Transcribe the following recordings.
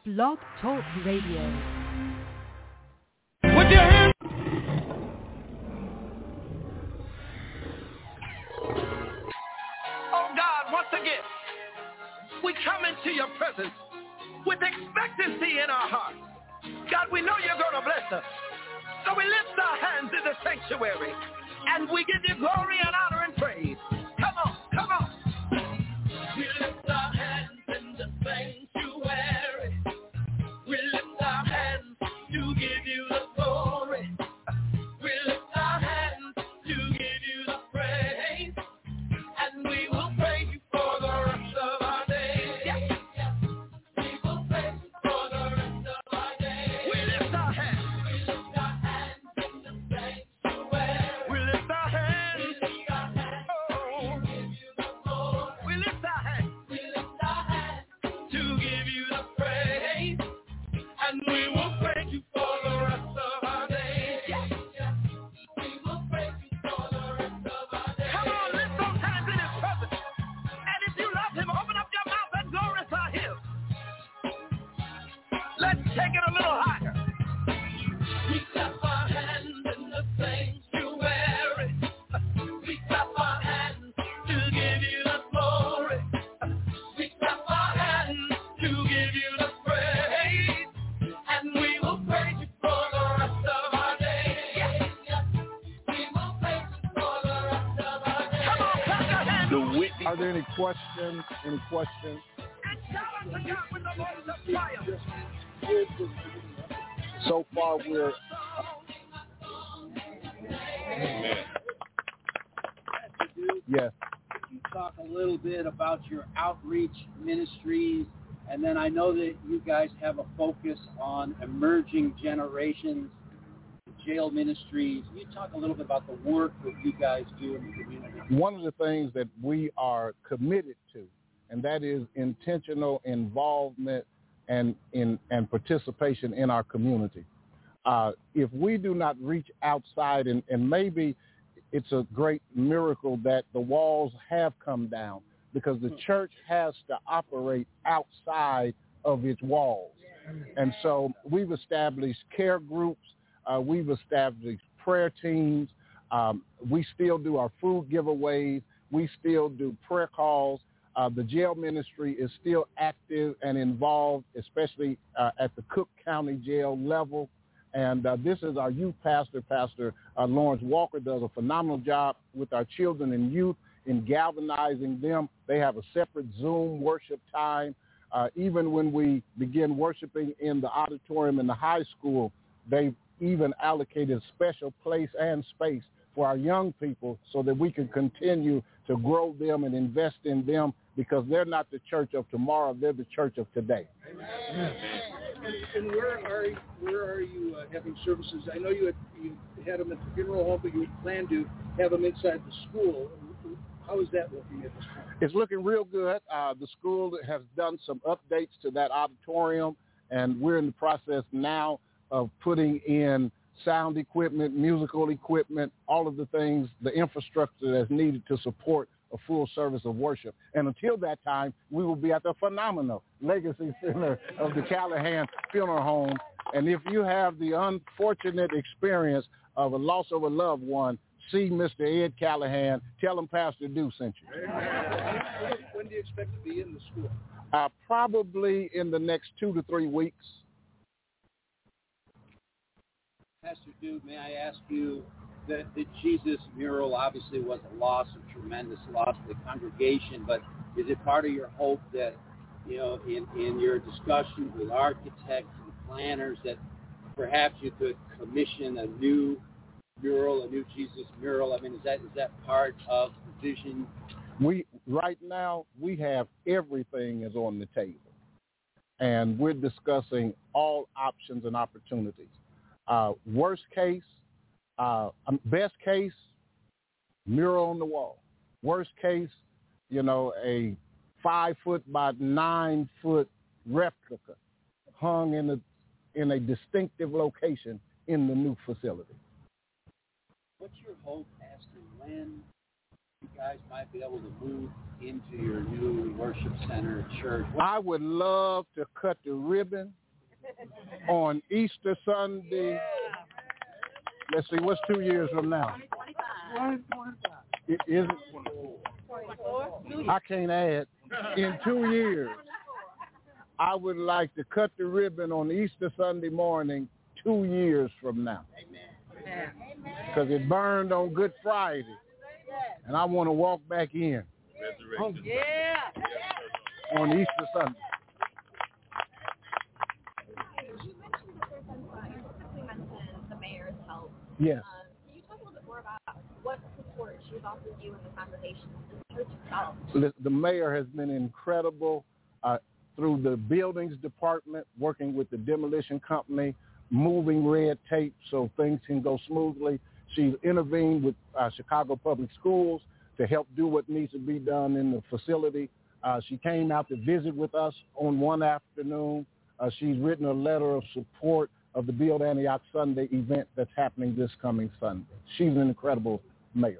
Blog Talk Radio. With your hands. Oh God, once again, we come into your presence with expectancy in our hearts. God, we know you're going to bless us. So we lift our hands in the sanctuary and we give you glory and honor and praise. Come on, come on. We lift our hands in the sanctuary. We lift our hands to give you the glory. We lift our hands to give you the praise. And we will praise you for the rest of our days. Yeah. We will praise you for the rest of our days. We lift our hands. We lift our hands in the sanctuary. We lift our hands. We lift our hands. Oh. To give you the glory. We lift our hands. We lift our hands to give you the praise. And we will praise you for the rest of our days. Yeah. We will praise you for the rest of our days. Come on, lift those hands in his presence. And if you love him, open up your mouth and glorify him. Let's take it a little higher. We clap our hands in the sanctuary. We clap our hands to give you the glory. We clap our hands to give you the praise. And we will praise you for the rest of our days. Yeah. We will praise you for the rest of our days. Come on, clap your hands. Are there any questions? Any questions? And shout unto God with the voice of triumph. So far, we're yes. Could you talk a little bit about your outreach ministries? And then I know that you guys have a focus on emerging generations, jail ministries. Can you talk a little bit about the work that you guys do in the community? One of the things that we are committed to, and that is intentional involvement and participation in our community. If we do not reach outside, and maybe it's a great miracle that the walls have come down, because the church has to operate outside of its walls. And so we've established care groups. We've established prayer teams. We still do our food giveaways. We still do prayer calls. The jail ministry is still active and involved, especially at the Cook County Jail level. And this is our youth pastor. Pastor Lawrence Walker does a phenomenal job with our children and youth in galvanizing them. They have a separate Zoom worship time. Even when we begin worshiping in the auditorium in the high school, they've even allocated a special place and space for our young people so that we can continue to grow them and invest in them, because they're not the church of tomorrow, they're the church of today. And where are you having services? I know you had them at the funeral home, but you plan to have them inside the school. How is that looking at this point? It's looking real good. The school has done some updates to that auditorium, and we're in the process now of putting in sound equipment, musical equipment, all of the things, the infrastructure that's needed to support a full service of worship. And until that time, we will be at the phenomenal Legacy Center of the Callahan Funeral Home. And if you have the unfortunate experience of a loss of a loved one, see Mr. Ed Callahan. Tell him Pastor Dew sent you. When do you expect to be in the school? Probably in the next 2 to 3 weeks. Pastor Dew, may I ask you, the Jesus mural obviously was a loss, a tremendous loss to the congregation, but is it part of your hope that, you know, in your discussions with architects and planners, that perhaps you could commission a new mural, a new Jesus mural? I mean, is that part of the vision? Right now, we have everything is on the table, and we're discussing all options and opportunities. Worst case, best case, mural on the wall. Worst case, a 5-foot by 9-foot replica hung in a distinctive location in the new facility. What's your hope as to when you guys might be able to move into your new worship center church? I would love to cut the ribbon on Easter Sunday. Let's see, what's 2 years from now? 2025. Is it? I can't add. In 2 years, I would like to cut the ribbon on Easter Sunday morning 2 years from now. Because it burned on Good Friday, and I want to walk back in on Easter Sunday. The mayor's help. Yes. Can you talk a little bit more about what support she's offered you in the conversation and the church itself? The mayor has been incredible through the buildings department, working with the demolition company, moving red tape so things can go smoothly. She's intervened with Chicago Public Schools to help do what needs to be done in the facility. She came out to visit with us on one afternoon. She's written a letter of support of the Build Antioch Sunday event that's happening this coming Sunday. She's an incredible mayor.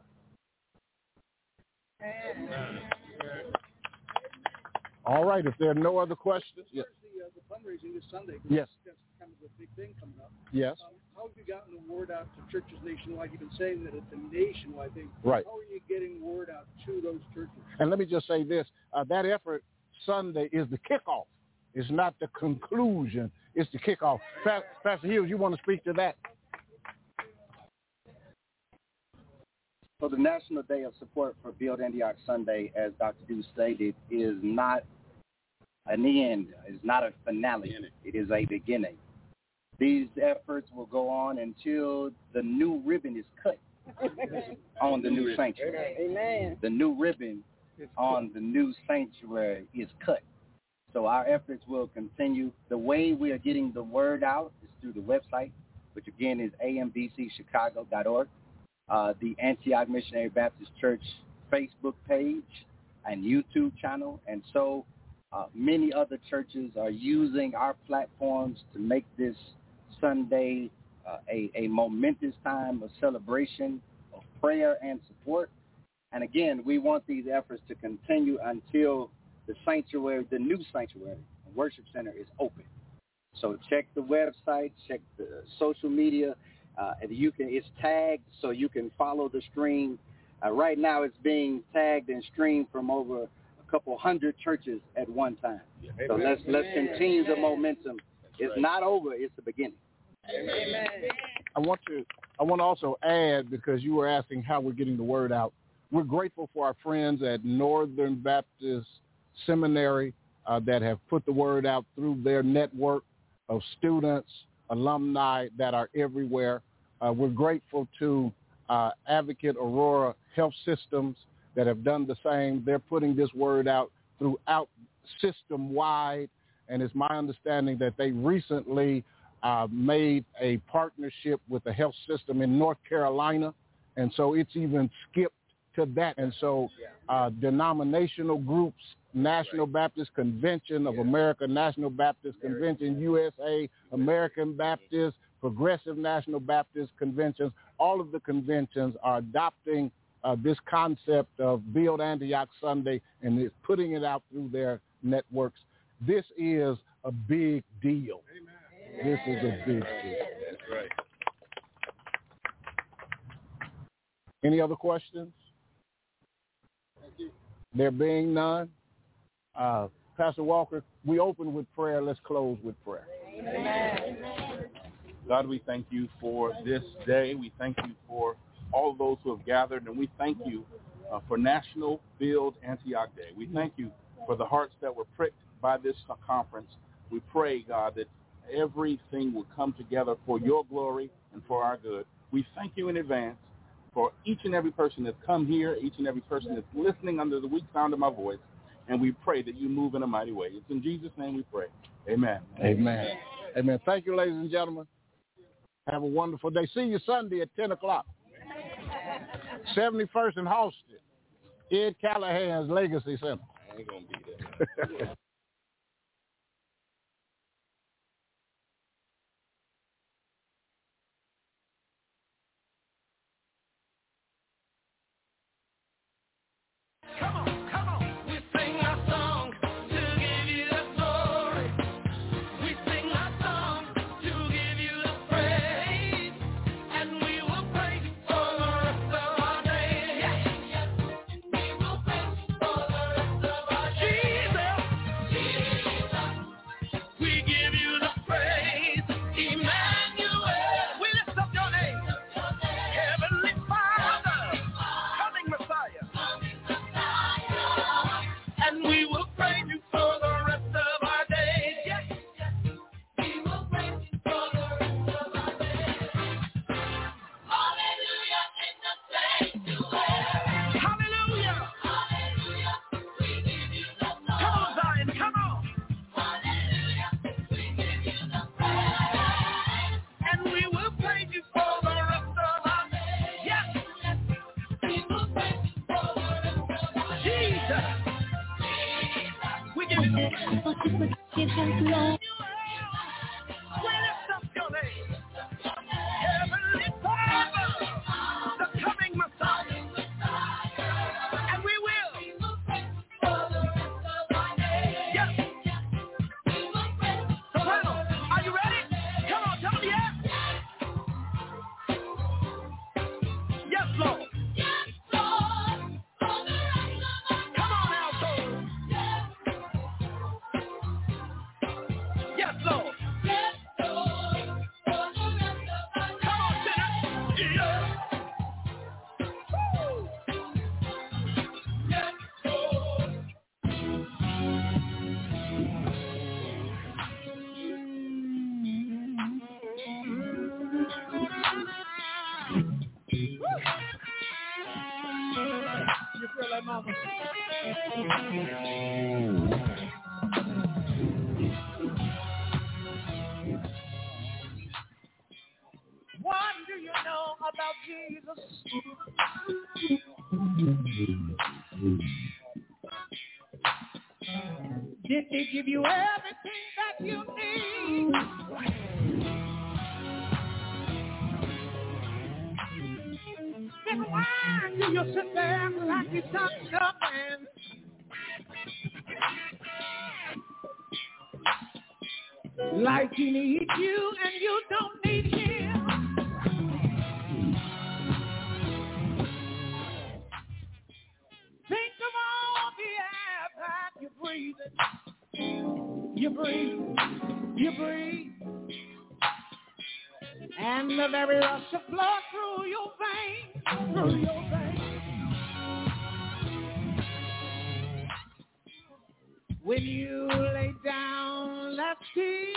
All right, if there are no other questions. Yes. The fundraising this Sunday. Yes. That's kind of a big thing coming up. Yes. How have you gotten the word out to churches nationwide? You've been saying that it's a nationwide thing. Right. How are you getting word out to those churches? And let me just say this. That effort Sunday is the kickoff. It's not the conclusion. It's the kickoff. Pastor Hughes, you want to speak to that? So the National Day of Support for Build Antioch Sunday, as Dr. Dew stated, is not an end. It's not a finale. It is a beginning. These efforts will go on until the new ribbon is cut on the new sanctuary. Amen. The new ribbon on the new sanctuary is cut. So our efforts will continue. The way we are getting the word out is through the website, which again is ambcchicago.org. The Antioch Missionary Baptist Church Facebook page and YouTube channel. And so many other churches are using our platforms to make this Sunday a momentous time of celebration, of prayer and support. And again, we want these efforts to continue until the sanctuary, the new sanctuary, worship center is open. So check the website, check the social media. It's tagged so you can follow the stream. Right now it's being tagged and streamed from over a couple hundred churches at one time. So let's continue the momentum. It's not over, it's the beginning. Amen. I want to also add, because you were asking how we're getting the word out. We're grateful for our friends at Northern Baptist Seminary that have put the word out through their network of students, alumni that are everywhere. We're grateful to Advocate Aurora Health Systems that have done the same. They're putting this word out throughout system-wide, and it's my understanding that they recently made a partnership with a health system in North Carolina, and so it's even skipped to that. And so denominational groups, National Baptist Convention of America, National Baptist Convention, USA, American Baptist, Progressive National Baptist Conventions, all of the conventions are adopting this concept of Build Antioch Sunday and is putting it out through their networks. This is a big deal. Amen. This is a big deal. That's right. Any other questions? There being none, Pastor Walker, we open with prayer. Let's close with prayer. Amen. God, we thank you for this day. We thank you for all those who have gathered, and we thank you for National Build Antioch Day. We thank you for the hearts that were pricked by this conference. We pray, God, that everything will come together for your glory and for our good. We thank you in advance for each and every person that's come here, each and every person that's listening under the weak sound of my voice, and we pray that you move in a mighty way. It's in Jesus' name we pray. Amen. Amen. Amen. Thank you, ladies and gentlemen. Have a wonderful day. See you Sunday at 10 o'clock. 71st and Halsted, Ed Callahan's Legacy Center. I ain't going to be there. What do you know about Jesus? Did he give you everything that you need? Then why do you sit there like you done nothing? Like he needs you and you don't need him. Think of all the air that you're breathing. You breathe, you breathe. And the very rush of blood through your veins, through your veins. When you lay down, let's see.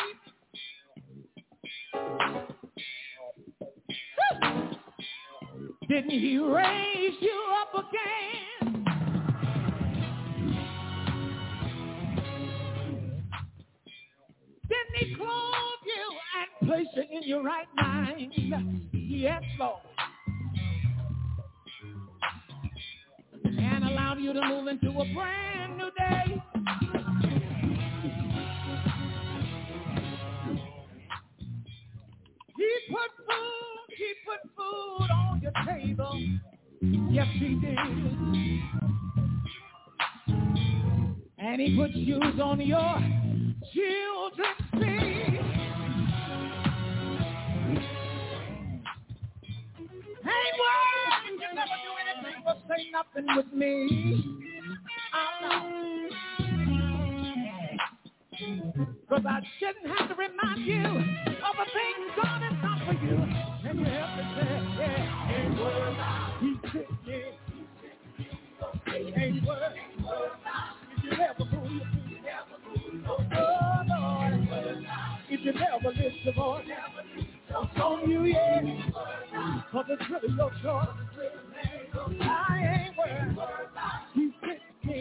Didn't he raise you up again? Didn't he clothe you and place you in your right mind? Yes, Lord. And allowed you to move into a brand new day. He put food on your table. Yes, he did. And he put shoes on your children's feet. Hey, word, you never do anything but say nothing with me. I know. Because I shouldn't have to remind you of the things God has done for you. And you have to say, yeah, ain't word about he took me. Ain't word about if you never move your feet. Oh, Lord, if you never lift your voice, it's on you, yeah. Because it's really your choice. I ain't worried about he took me.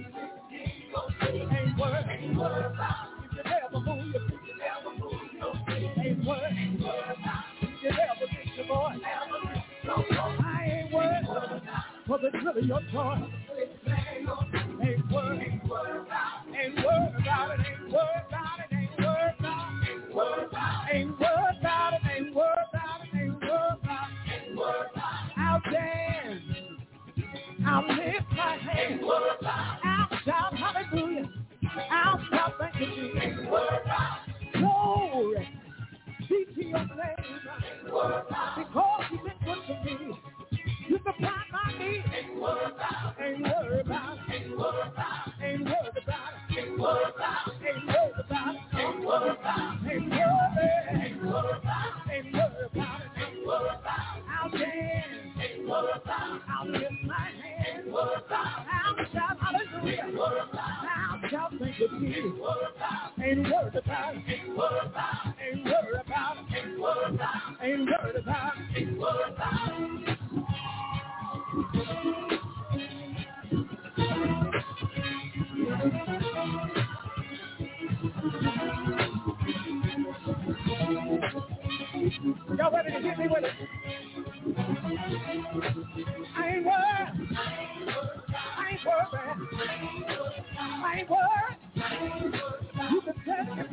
Ain't worried about if you never move your feet. Ain't worried about if you never lift your voice. I ain't worried because it's really your choice. Ain't worried about it. Ain't worried about it. Ain't worried about it. Ain't worried about it. Ain't worried about it. Ain't worried about it. Ain't worried about it. Ain't worried about it. I'll dance. I'll lift my hands. I'll shout hallelujah. I'll shout thank you, Jesus. Glory be to your name. Because you've been good to me. You supply my needs. Ain't worried about it. Ain't worried about it. Ain't worried about it. Ain't worried about it. Ain't worried about it. Ain't worried about it. Ain't worried about it. Ain't worried about it. Ain't worried about it. Ain't worried about it. I'll dance. Ain't worried about it. I'll lift my hands. Ain't worried about it. I'll shout hallelujah. Ain't worried about it. I'll shout thank you, Jesus. Ain't worried about it. Ain't worried about it. Ain't worried about it. Ain't worried about it. Ain't worried about it. Ain't worried about it. Y'all ready to hit me with it? I ain't worried. I ain't worried. I ain't worried. You can tell me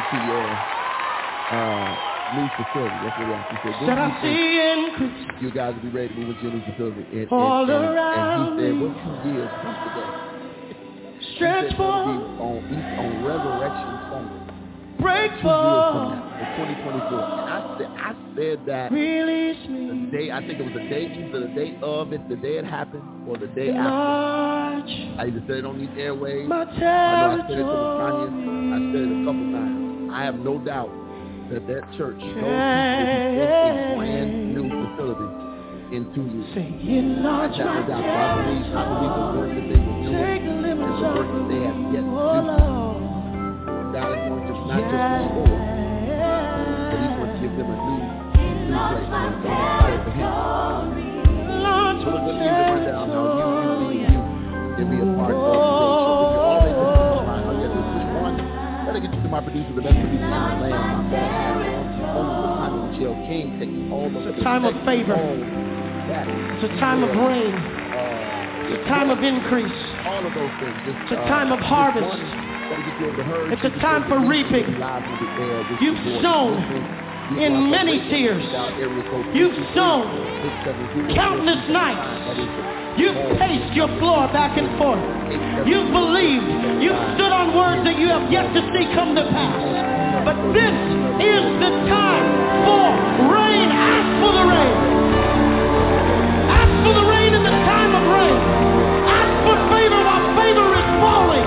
to your new facility. That's what we have. He said, I see increase. You guys will be ready to move into your new facility. And All he around said, me. what 2 years from today? Stretch forth. On Resurrection Sunday. Break 2 years from forth. now, in 2024. And I said that Release me. the day, I think it was the day, either the day of it, the day it happened, or the day Enlarge after. I either said it on these airwaves. my I know I said it to territory. Latanya. I said it a couple times. I have no doubt that church, those people will be in a brand new facility in 2 years. Say, enlarge I have no my doubt. So I believe the work that they were doing Take the and limits the work that they have yet to oh, do. Lord. God is going to not just restore, but He's going to give them a new place. So I'm excited for Him. So let's give you the rundown how you can be a part of today's show. If you're already listening to mine, all you have to do is push one. That'll get you to my producer, the best producer in the land, my bad. Michelle King, taking all of it's a time of favor. It's a time of rain. It's a time of increase. All of those things. It's a time of harvest. It's a time for reaping. You've sown in many tears. You've sown countless nights. You've paced your floor back and forth. You've believed. You've stood on words that you have yet to see come to pass. But this is the time for rain. Ask for the rain. Ask for the rain in the time of rain. Ask for favor while favor is falling.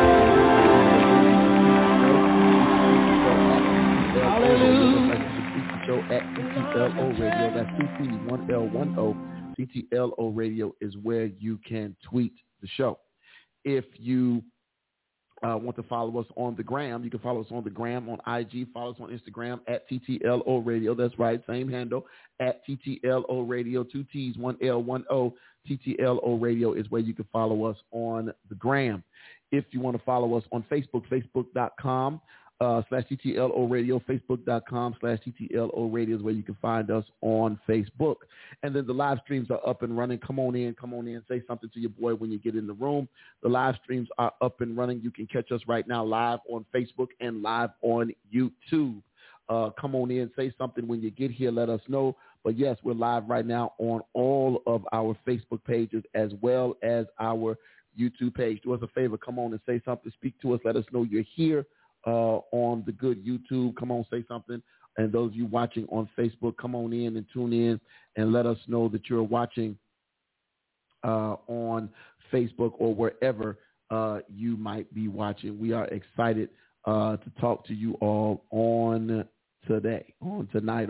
At TTLO Radio, that's 2T1L10. TTLO Radio is where you can tweet the show. If you want to follow us on the gram, you can follow us on the gram, on IG, follow us on Instagram at TTLO Radio. That's right, same handle, at TTLO Radio, 2 T's, 1L10. TTLO Radio is where you can follow us on the gram. If you want to follow us on Facebook, facebook.com /TTLO Radio, facebook.com /TTLO Radio is where you can find us on Facebook. And then the live streams are up and running. Come on in, say something to your boy when you get in the room. The live streams are up and running. You can catch us right now live on Facebook and live on YouTube. Come on in, say something when you get here, let us know. But yes, we're live right now on all of our Facebook pages as well as our YouTube page. Do us a favor, come on and say something, speak to us, let us know you're here. On the good YouTube, come on, say something. And those of you watching on Facebook, come on in and tune in and let us know that you're watching on Facebook or wherever you might be watching. We are excited to talk to you all on tonight.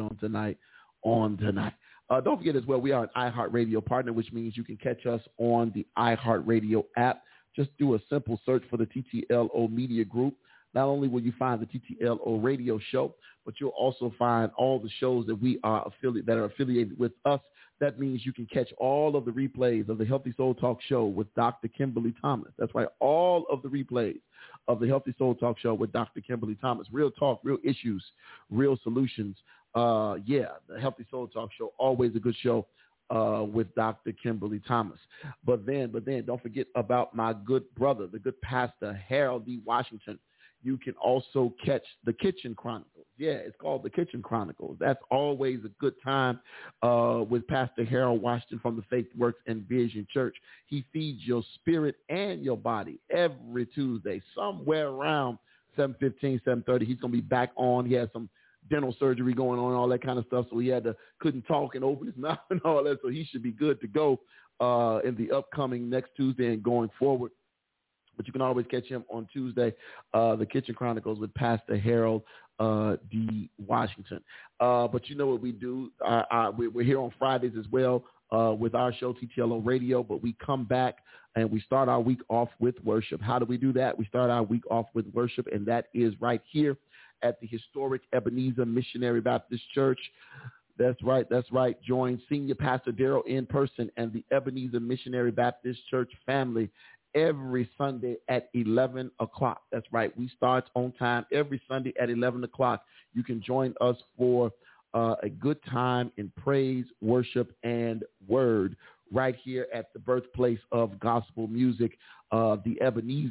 Don't forget as well, we are an iHeartRadio partner, which means you can catch us on the iHeartRadio app. Just do a simple search for the TTLO Media Group. Not only will you find the TTLO radio show, but you'll also find all the shows that that are affiliated with us. That means you can catch all of the replays of the Healthy Soul Talk show with Dr. Kimberly Thomas. That's right, all of the replays of the Healthy Soul Talk show with Dr. Kimberly Thomas. Real talk, real issues, real solutions. The Healthy Soul Talk show, always a good show with Dr. Kimberly Thomas. But then don't forget about my good brother, the good pastor, Harold D. Washington. You can also catch the Kitchen Chronicles. Yeah, it's called the Kitchen Chronicles. That's always a good time with Pastor Harold Washington from the Faith Works and Vision Church. He feeds your spirit and your body every Tuesday, somewhere around 7:15, 7:30. He's going to be back on. He has some dental surgery going on and all that kind of stuff, so he couldn't talk and open his mouth and all that, so he should be good to go in the upcoming next Tuesday and going forward. But you can always catch him on Tuesday, the Kitchen Chronicles with Pastor Harold D. Washington. But you know what we do. We're here on Fridays as well with our show, TTLO Radio, but we come back and we start our week off with worship. How do we do that? We start our week off with worship, and that is right here at the historic Ebenezer Missionary Baptist Church. That's right. Join Senior Pastor Darrell in person and the Ebenezer Missionary Baptist Church family every Sunday at 11 o'clock. That's right. We start on time every Sunday at 11 o'clock. You can join us for a good time in praise, worship, and word right here at the birthplace of gospel music, the Ebenezer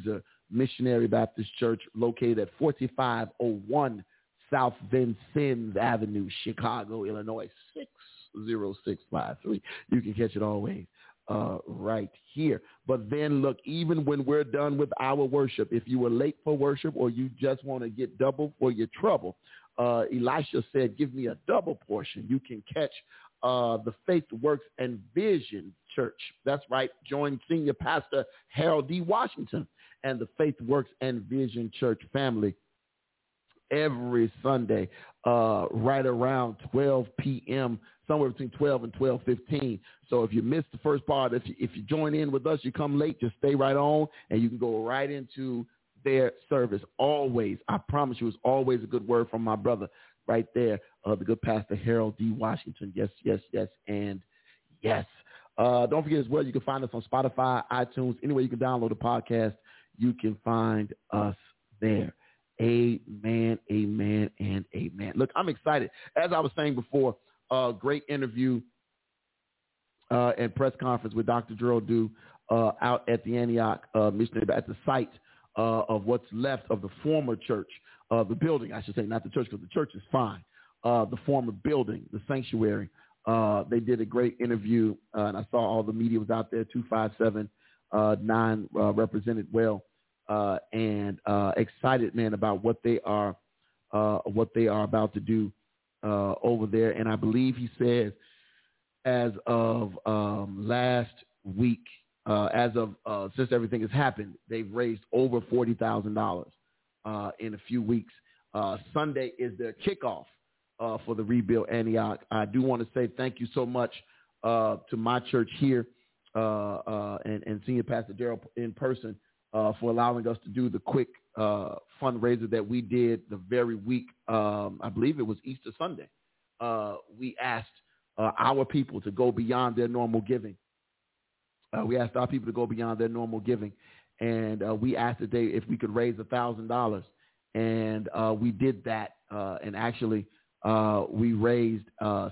Missionary Baptist Church, located at 4501 South Vincennes Avenue, Chicago, Illinois, 60653. You can catch it always right here. But then, look, even when we're done with our worship, if you were late for worship or you just want to get double for your trouble, Elisha said, give me a double portion. You can catch the Faith Works and Vision Church. That's right. Join Senior Pastor Harold D. Washington and the Faith Works and Vision Church family every Sunday right around 12 p.m., somewhere between 12 and 12:15. So if you missed the first part, if you join in with us, you come late, just stay right on, and you can go right into their service. Always, I promise you, it's always a good word from my brother right there, the good Pastor Harold D. Washington. Yes, yes, yes, and yes. Don't forget as well, you can find us on Spotify, iTunes, anywhere you can download a podcast, you can find us there. Amen, amen, and amen. Look, I'm excited. As I was saying before, great interview and press conference with Dr. Gerald Dew out at the Antioch Missionary, at the site of what's left of the former church, the building, I should say, not the church, because the church is fine. The former building, the sanctuary. They did a great interview, and I saw all the media was out there. 257-9 represented well. And excited, man, about what they are about to do over there. And I believe he says, as of last week, since everything has happened, they've raised over $40,000 in a few weeks. Sunday is their kickoff for the Rebuild Antioch. I do want to say thank you so much to my church here and Senior Pastor Darrell in person. For allowing us to do the quick fundraiser that we did the very week, I believe it was Easter Sunday. We asked our people to go beyond their normal giving. And we asked we asked that if we could raise $1,000, and we did that. And actually, we raised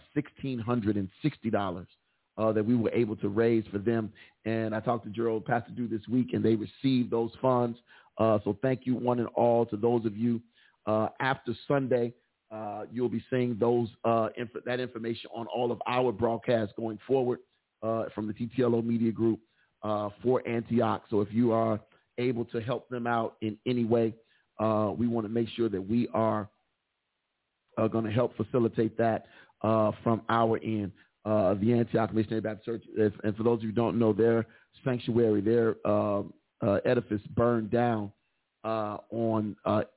$1,660. That we were able to raise for them. And I talked to Gerald, Pastor Dew, this week, and they received those funds. So thank you one and all to those of you. After Sunday, you'll be seeing those that information on all of our broadcasts going forward from the TTLO Media Group for Antioch. So if you are able to help them out in any way, we want to make sure that we are going to help facilitate that from our end. The Antioch Missionary Baptist Church, and for those of you who don't know, their sanctuary, their edifice burned down on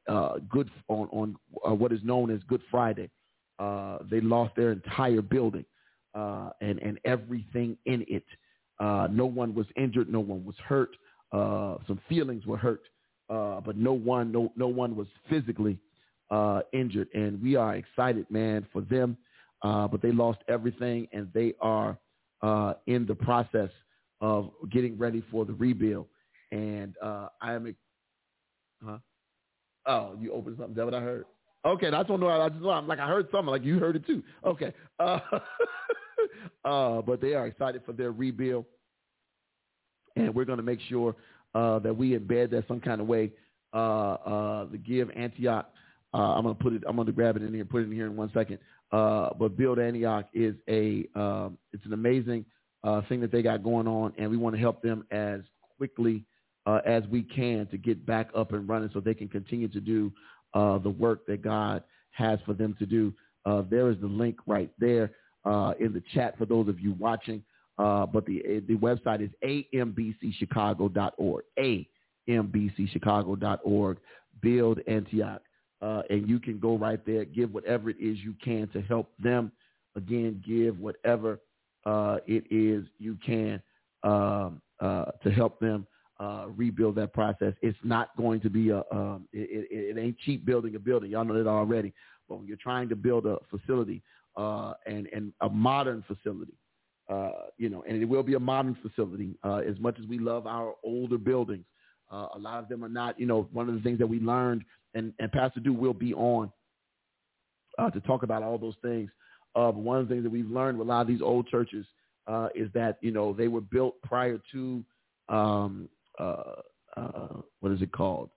what is known as Good Friday. They lost their entire building and everything in it. No one was injured, no one was hurt. Some feelings were hurt, but no one was physically injured. And we are excited, man, for them. But they lost everything, and they are in the process of getting ready for the rebuild. And I am, Oh, you opened something. Is that what I heard? Okay, I don't know. I'm like, I heard something. Like you heard it too. Okay. But they are excited for their rebuild, and we're going to make sure that we embed that some kind of way. The Give Antioch. I'm going to grab it in here and put it in here in 1 second. But Build Antioch is it's an amazing thing that they got going on, and we want to help them as quickly as we can to get back up and running so they can continue to do the work that God has for them to do. There is the link right there in the chat for those of you watching. But the website is ambcchicago.org, ambcchicago.org, Build Antioch. And you can go right there, give whatever it is you can to help them. Again, give whatever it is you can to help them rebuild that process. It's not going to be it ain't cheap building a building. Y'all know that already. But when you're trying to build a facility and a modern facility, and it will be a modern facility. As much as we love our older buildings, a lot of them are not. One of the things that we learned. And Pastor Dew will be on to talk about all those things. But one of the things that we've learned with a lot of these old churches is that, they were built prior to what is it called?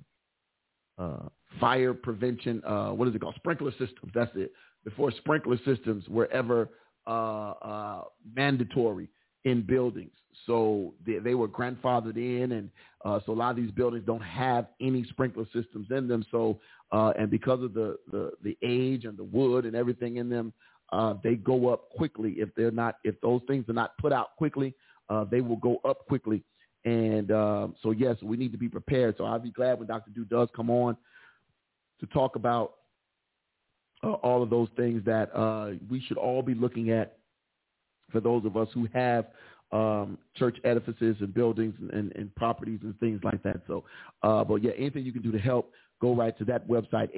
Fire prevention. What is it called? Sprinkler systems. That's it. Before sprinkler systems were ever mandatory in buildings. So they were grandfathered in, and so a lot of these buildings don't have any sprinkler systems in them. So and because of the age and the wood and everything in them, they go up quickly. If those things are not put out quickly, they will go up quickly. And so yes, we need to be prepared. So I'll be glad when Dr. Dew does come on to talk about all of those things that we should all be looking at for those of us who have church edifices and buildings and properties and things like that. So, but yeah, anything you can do to help, go right to that website,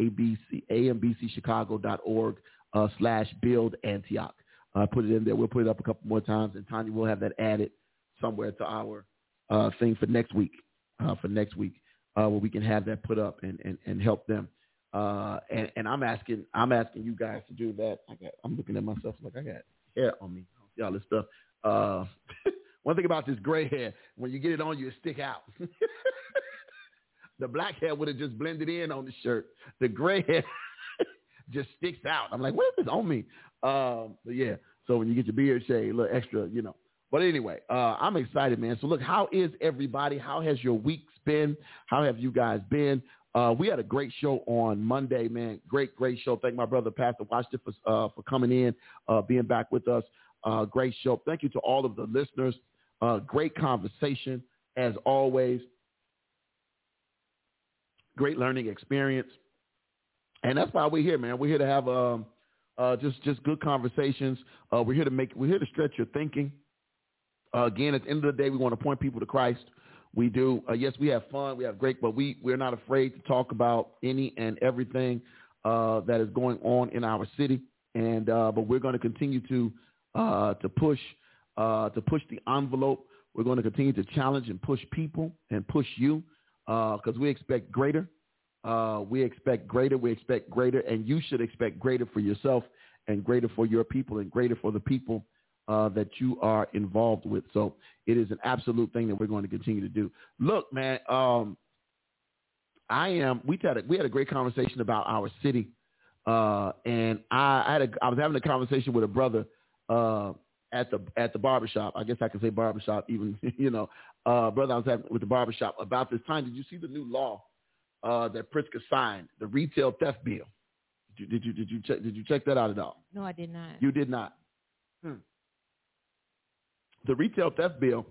ambcchicago.org/build Antioch. Put it in there. We'll put it up a couple more times, and Tanya will have that added somewhere to our thing for next week. Where we can have that put up and help them. And I'm asking you guys to do that. I'm looking at myself like I got hair on me. See all this stuff. One thing about this gray hair, when you get it on you, it stick out. The black hair would have just blended in on the shirt. The gray hair just sticks out. I'm like, what is this on me? But yeah, so when you get your beard shaved, a little extra, But anyway, I'm excited, man. So look, how is everybody? How has your week been? How have you guys been? We had a great show on Monday, man. Great show. Thank my brother, Pastor Washington, for coming in, being back with us. Great show. Thank you to all of the listeners. Great conversation, as always. Great learning experience. And that's why we're here, man. We're here to have just good conversations. We're here to stretch your thinking. Again, at the end of the day, we want to point people to Christ. We do. Yes, we have fun. We have great, but we're not afraid to talk about any and everything that is going on in our city. And but we're going to continue to push the envelope. We're going to continue to challenge and push people and push you because we expect greater. We expect greater, and you should expect greater for yourself and greater for your people and greater for the people that you are involved with. So it is an absolute thing that we're going to continue to do. Look, man, we had a great conversation about our city, and I was having a conversation with a brother at the barbershop. I guess I can say barbershop, even brother. I was having with the barbershop about this time. Did you see the new law that Pritzker signed, the retail theft bill? Did you check that out at all? No, I did not. You did not. The retail theft bill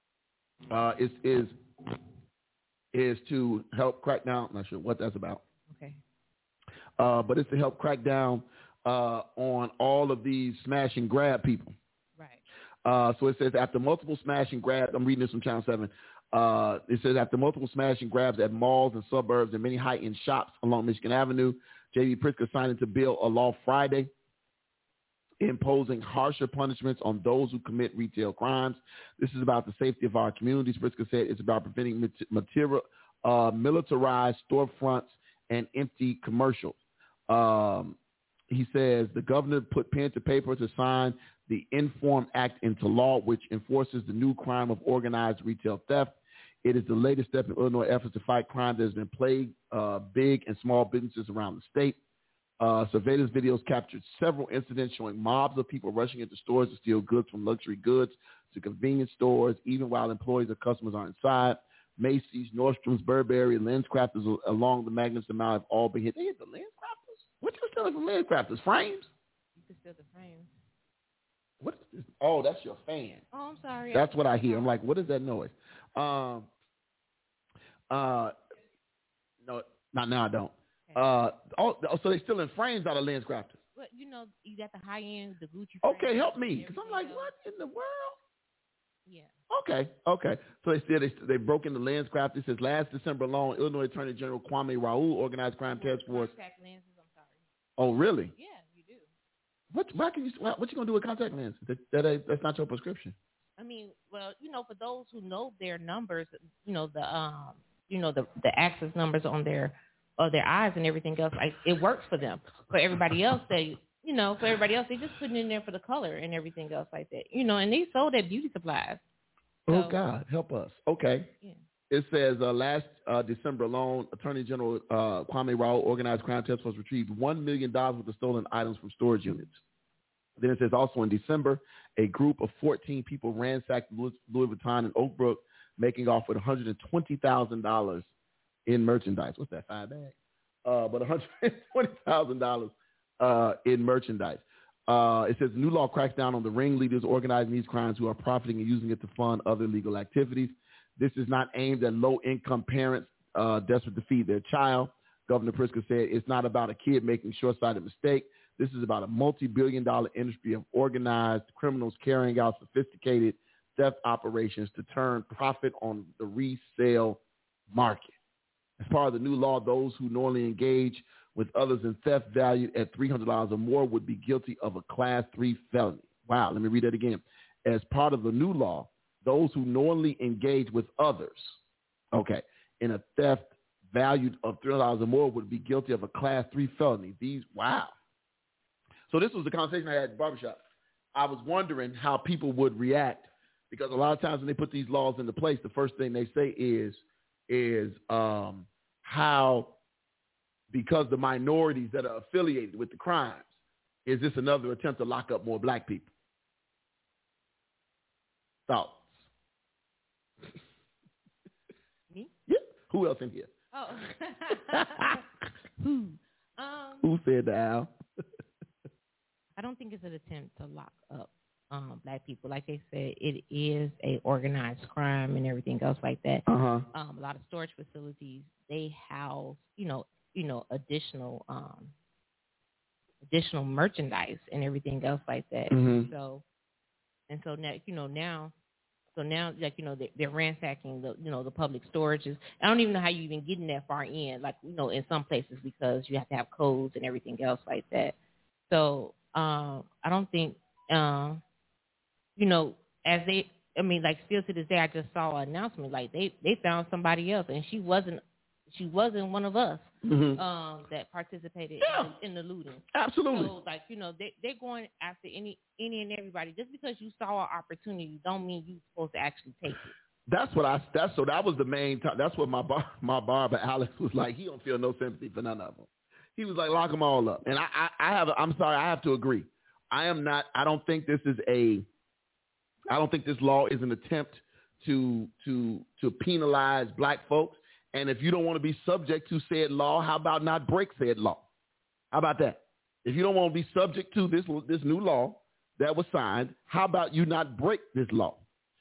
is to help crack down. I'm not sure what that's about. Okay. But it's to help crack down on all of these smash and grab people. Right. So it says after multiple smash and grabs, I'm reading this from Channel 7. It says after multiple smash and grabs at malls and suburbs and many high-end shops along Michigan Avenue, J.B. Pritzker signed into bill a law Friday imposing harsher punishments on those who commit retail crimes. This is about the safety of our communities. Pritzker said it's about preventing militarized storefronts and empty commercials. He says the governor put pen to paper to sign the Inform Act into law, which enforces the new crime of organized retail theft. It is the latest step in Illinois efforts to fight crime that has been plagued big and small businesses around the state. Surveillance videos captured several incidents showing mobs of people rushing into stores to steal goods, from luxury goods to convenience stores, even while employees or customers are inside. Macy's, Nordstrom's, Burberry, LensCrafters along the Magnuson Mile have all been hit. They hit the LensCrafters? What you stealing from LensCrafters? Frames? You can steal the frames. What is this? Oh, that's your fan. Oh, I'm sorry. That's what I hear. I'm like, what is that noise? No, not now. I don't. So they stealing frames out of LensCrafters. Well, you got the high end, the Gucci. Okay, help me, because I'm like, what in the world? Yeah. Okay. So they said they broke into LensCrafters. It says last December alone, Illinois Attorney General Kwame Raoul organized crime task force. Contact lenses. I'm sorry. Oh, really? Yeah, you do. What you gonna do with contact lenses? That's not your prescription. I mean, well, for those who know their numbers, the access numbers on their eyes and everything else, it works for them. For everybody else, they just put it in there for the color and everything else like that. And they sold at beauty supplies. So, oh God, help us. Okay. Yeah. It says last December alone, Attorney General Kwame Raoul Organized Crime Task Force retrieved $1 million worth of stolen items from storage units. Then it says also in December, a group of 14 people ransacked Louis Vuitton in Oak Brook, making off with $120,000 in merchandise. What's that, 5 bags? But $120,000 in merchandise. It says new law cracks down on the ringleaders organizing these crimes who are profiting and using it to fund other illegal activities. This is not aimed at low-income parents desperate to feed their child. Governor Pritzker said it's not about a kid making short-sighted mistake. This is about a multi-billion-dollar industry of organized criminals carrying out sophisticated theft operations to turn profit on the resale market. As part of the new law, those who normally engage with others in theft valued at $300 or more would be guilty of a Class 3 felony. Wow, let me read that again. As part of the new law, those who normally engage with others, in a theft valued of $300 or more would be guilty of a Class 3 felony. Wow. So this was the conversation I had at the barbershop. I was wondering how people would react because a lot of times when they put these laws into place, the first thing they say is how, because the minorities that are affiliated with the crimes, is this another attempt to lock up more black people? Thoughts? Me? Yeah. Who else in here? Oh. Who said the Al? I don't think it's an attempt to lock up black people. Like they said, it is a organized crime and everything else like that. Uh-huh. A lot of storage facilities, they house, additional merchandise and everything else like that. Mm-hmm. So now, they're ransacking the public storages. I don't even know how you even getting that far in, in some places because you have to have codes and everything else like that. So I don't think, still to this day, I just saw an announcement like they found somebody else, and she wasn't one of us that participated in the looting. Absolutely. So they're going after any and everybody. Just because you saw an opportunity, don't mean you're supposed to actually take it. That was the main time. That's what my barber Alex was like. He don't feel no sympathy for none of them. He was like, lock them all up. And I'm sorry, I have to agree. I don't think this law is an attempt to penalize black folks. And if you don't want to be subject to said law, how about not break said law? How about that? If you don't want to be subject to this new law that was signed, how about you not break this law?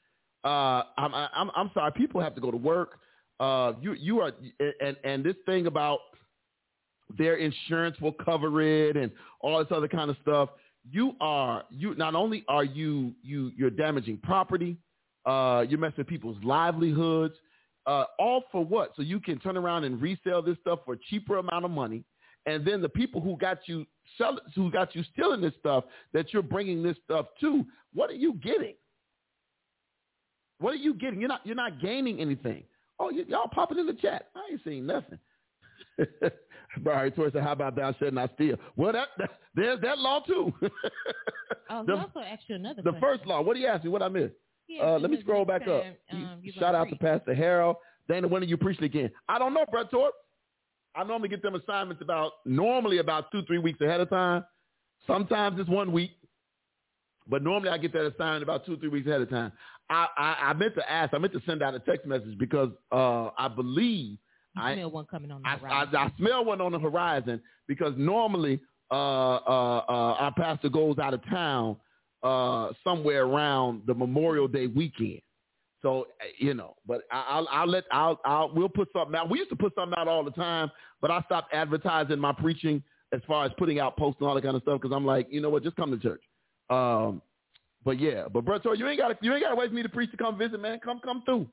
I'm sorry, people have to go to work. You are, and this thing about their insurance will cover it and all this other kind of stuff. You not only are you're damaging property, you're messing with people's livelihoods, all for what? So you can turn around and resell this stuff for a cheaper amount of money, and then the people who got you stealing this stuff that you're bringing this stuff to, what are you getting? What are you getting? You're not gaining anything. Oh, y'all popping in the chat. I ain't seen nothing. Brian Torrey said, how about thou shalt not steal? Well, there's that law too. He also asked you another question. The first law. What did he ask me? What I missed? Let me scroll back up. Shout out to Pastor Harold. Dana, when are you preaching again? I don't know, Brett Torrey. I normally get them assignments about 2-3 weeks ahead of time. Sometimes it's 1 week. But normally I get that assignment about 2-3 weeks ahead of time. I meant to send out a text message because I believe I smell one coming on the horizon. I smell one on the horizon because normally our pastor goes out of town somewhere around the Memorial Day weekend. So, but we'll put something out. We used to put something out all the time, but I stopped advertising my preaching as far as putting out posts and all that kind of stuff because I'm like, you know what, just come to church. But Brett Torrey, you ain't got to wait for me to preach to come visit, man. Come through.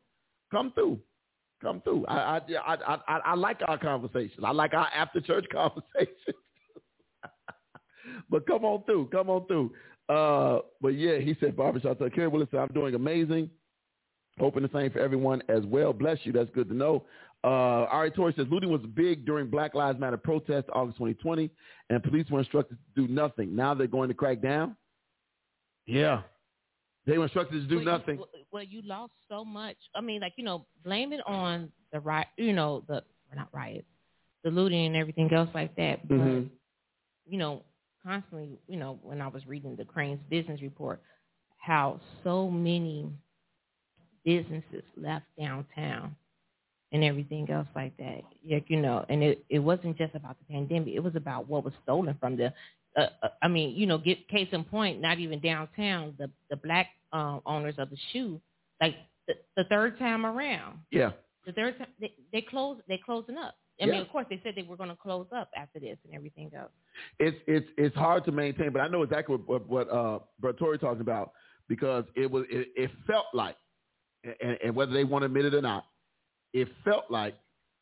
I like our conversations. I like our after church conversations. But come on through. But yeah, he said, barbershop. So Kerry Willis said, I'm doing amazing. Hoping the same for everyone as well. Bless you. That's good to know. Ari Torrey says, looting was big during Black Lives Matter protests, August 2020, and police were instructed to do nothing. Now they're going to crack down. Yeah. They were instructed to do nothing. You lost so much. I mean, like, blame it on the riot, not riots, the looting and everything else like that. But, constantly, when I was reading the Crane's business report, how so many businesses left downtown and everything else like that. And it wasn't just about the pandemic. It was about what was stolen from the, get case in point, not even downtown, the black owners of the shoe, like the third time around. Yeah. The third time, they're closing up. I mean, of course, they said they were going to close up after this and everything else. It's hard to maintain, but I know exactly what Bertori talking about, because it felt like, and whether they want to admit it or not, it felt like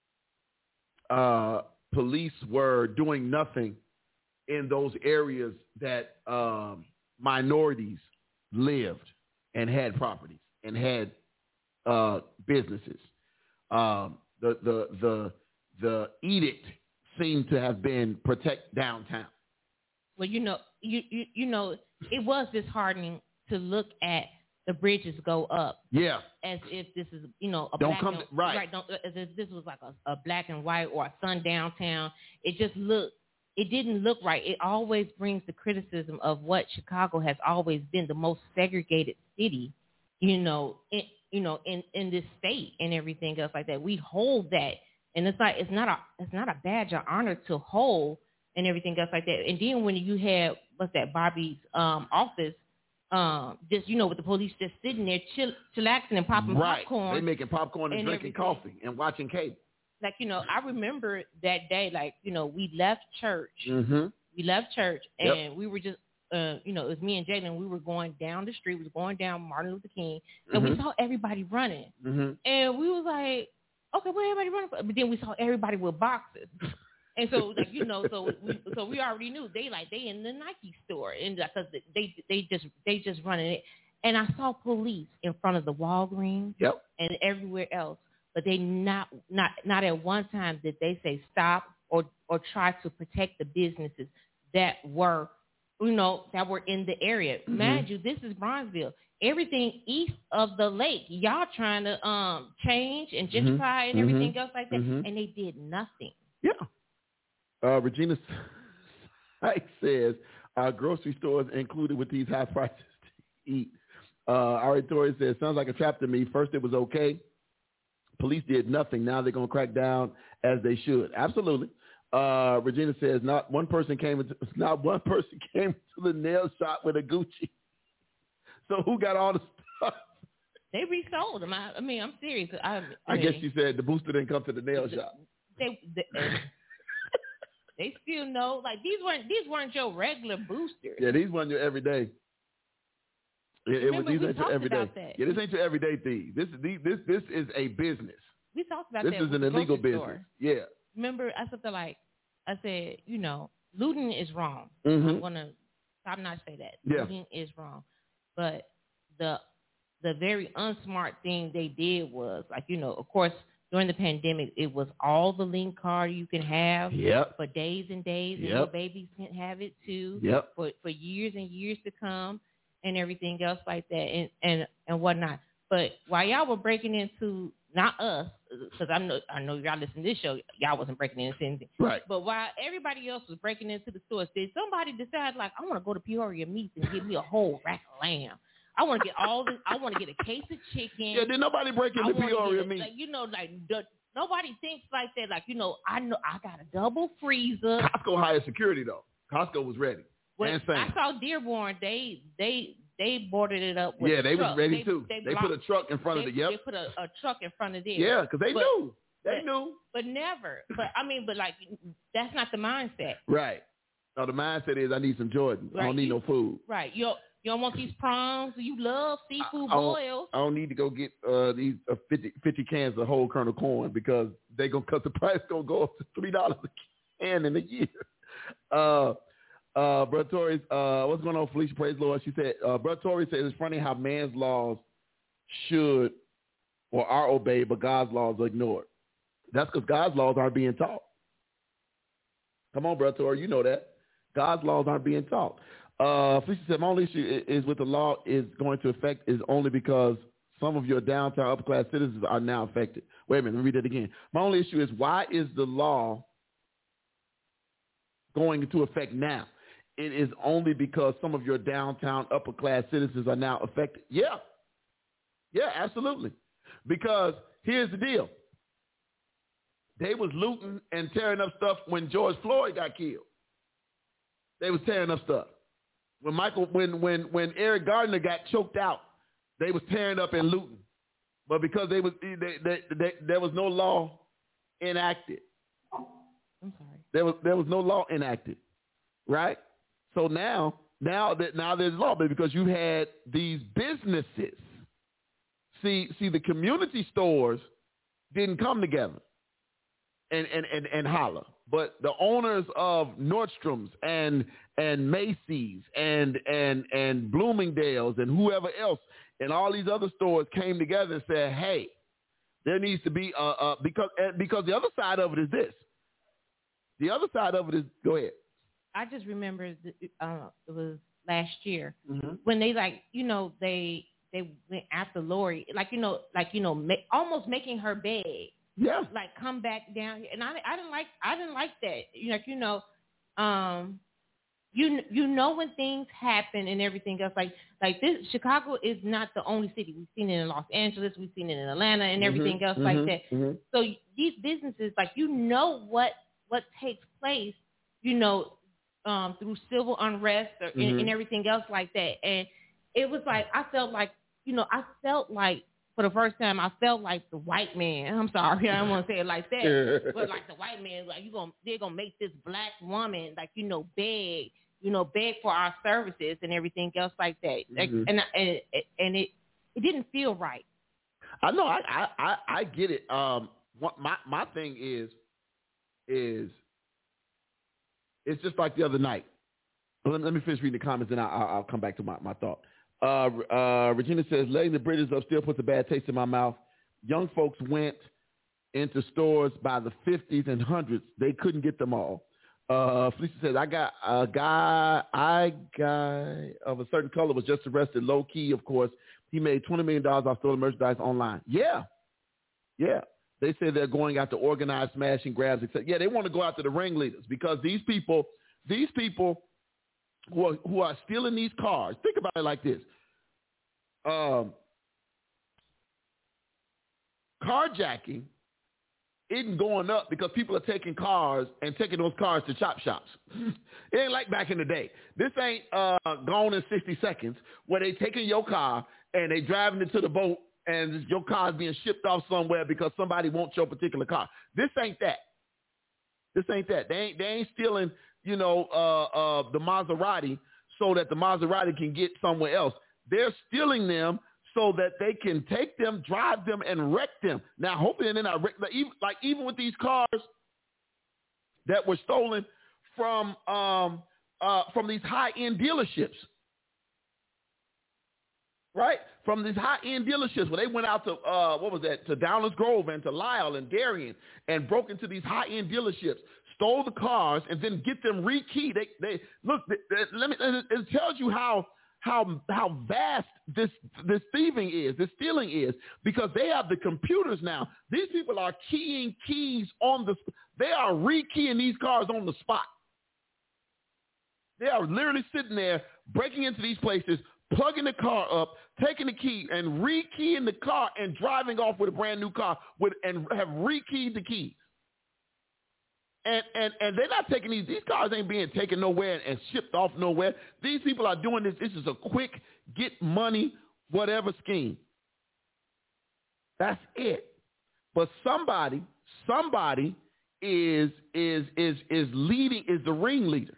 police were doing nothing in those areas that minorities lived and had properties and had businesses. The edict seemed to have been protect downtown. Well, it was disheartening to look at the bridges go up. Yeah. As if this is, a don't black come and, right. Right. As if this was like a black and white or a sundown town. It didn't look right. It always brings the criticism of what Chicago has always been, the most segregated city, in this state and everything else like that. We hold that, and it's not a badge of honor to hold and everything else like that. And then when you have Bobby's office, just with the police just sitting there chillaxing and popping popcorn. They making popcorn and drinking coffee and watching cable. Like, I remember that day, like, we left church. Mm-hmm. We left church, and we were just, it was me and Jalen. We were going down the street. We were going down Martin Luther King, and we saw everybody running. Mm-hmm. And we was like, okay, where everybody running for? But then we saw everybody with boxes. And so, like, so we already knew they in the Nike store, and because they just running it. And I saw police in front of the Walgreens and everywhere else. But they not at one time did they say stop or try to protect the businesses that were, that were in the area. Mm-hmm. Mind you, this is Bronzeville. Everything east of the lake, y'all trying to change and gentrify and everything else like that, and they did nothing. Yeah. Regina says grocery stores included with these high prices to eat. Ari Torrey says sounds like a trap to me. First it was okay. Police did nothing. Now they're going to crack down as they should. Absolutely. Regina says not one person came to the nail shop with a Gucci. So who got all the stuff? They resold them. I mean, I'm serious. I guess you said the booster didn't come to the nail shop. They still know, like, these weren't your regular boosters. Yeah, these weren't your everyday. These ain't your everyday. Yeah, this ain't your everyday thing. This is a business. We talked about this that. This is an illegal business. Store. Yeah. Remember, I said, looting is wrong. Mm-hmm. I'm gonna not say that. Yeah. Looting is wrong, but the very unsmart thing they did was, like, of course, during the pandemic, it was all the link card you can have for days and days, and your babies can have it too for years and years to come. And everything else like that, and whatnot. But while y'all were breaking into, not us, because I know y'all listen to this show, y'all wasn't breaking into anything. Right. But while everybody else was breaking into the stores, did somebody decide, like, I want to go to Peoria Meats and get me a whole rack of lamb? I want to get all this. I want to get a case of chicken. Yeah, did nobody break into Peoria Meats? Nobody thinks like that. Like, I know I got a double freezer. Costco hired security though. Costco was ready. Well, I saw Dearborn. They boarded it up with they truck. was ready too. They put a truck in front of it. They put a truck in front of there. Yeah, because they knew. They knew. But never. But like, that's not the mindset. Right. No, the mindset is I need some Jordans. Right. I don't need no food. Right. You don't want these prawns. You love seafood boils. I don't need to go get these 50 cans of whole kernel corn because because the price gonna go up to $3 a can in a year. Brother Torrey, what's going on, Felicia? Praise the Lord. She said, Brother Torrey says it's funny how man's laws should or are obeyed, but God's laws are ignored. That's because God's laws aren't being taught. Come on, Brother Torrey, you know that. God's laws aren't being taught. Felicia said, my only issue is with the law is going to affect is only because some of your downtown upper class citizens are now affected. Wait a minute, let me read that again. My only issue is why is the law going into effect now? It is only because some of your downtown upper class citizens are now affected. Yeah, absolutely. Because here's the deal. They was looting and tearing up stuff when George Floyd got killed. They was tearing up stuff. When Eric Gardner got choked out, they was tearing up and looting. But because there was no law enacted. I'm sorry. There was no law enacted, right? So now there's law, but because you had these businesses. See, the community stores didn't come together and holler, but the owners of Nordstrom's and Macy's and Bloomingdale's and whoever else and all these other stores came together and said, hey, there needs to be because the other side of it is this. The other side of it is, go ahead. I just remember it was last year when they they went after Lori, almost making her beg. Yeah. Like come back down here, and I didn't like that. When things happen and everything else like this. Chicago is not the only city. We've seen it in Los Angeles, we've seen it in Atlanta, and everything else like that. So these businesses, what takes place, through civil unrest and everything else like that. And it was like I felt like for the first time I felt like the white man. I'm sorry, I don't want to say it like that, but like the white man, like they're gonna make this black woman beg for our services and everything else like that. And it didn't feel right. I know. I get it. My thing is it's just like the other night. Let me finish reading the comments, and I'll come back to my thought. Regina says, letting the British up still puts a bad taste in my mouth. Young folks went into stores by the 50s and 100s. They couldn't get them all. Felicia says, I got a guy of a certain color was just arrested, low key, of course. He made $20 million off stolen merchandise online. Yeah. They say they're going after organized smash and grabs, etc. Yeah, they want to go after the ringleaders because these people who are stealing these cars, think about it like this. Carjacking isn't going up because people are taking cars and taking those cars to chop shops. It ain't like back in the day. This ain't gone in 60 seconds where they taking your car and they driving it to the boat and your car's being shipped off somewhere because somebody wants your particular car. This ain't that. They ain't stealing, the Maserati so that the Maserati can get somewhere else. They're stealing them so that they can take them, drive them, and wreck them. Now, hopefully they're not wrecked. Even with these cars that were stolen from these high-end dealerships, right? From these high-end dealerships where they went out to, to Downers Grove and to Lyle and Darien and broke into these high-end dealerships, stole the cars, and then get them rekeyed. It tells you how vast this thieving is, this stealing is, because they have the computers now. These people are keying keys they are rekeying these cars on the spot. They are literally sitting there, breaking into these places, plugging the car up, taking the key, and rekeying the car and driving off with a brand new car and have rekeyed the keys. And they're not taking these cars ain't being taken nowhere and shipped off nowhere. These people are doing this. This is a quick get money, whatever scheme. That's it. But somebody is leading, is the ringleader.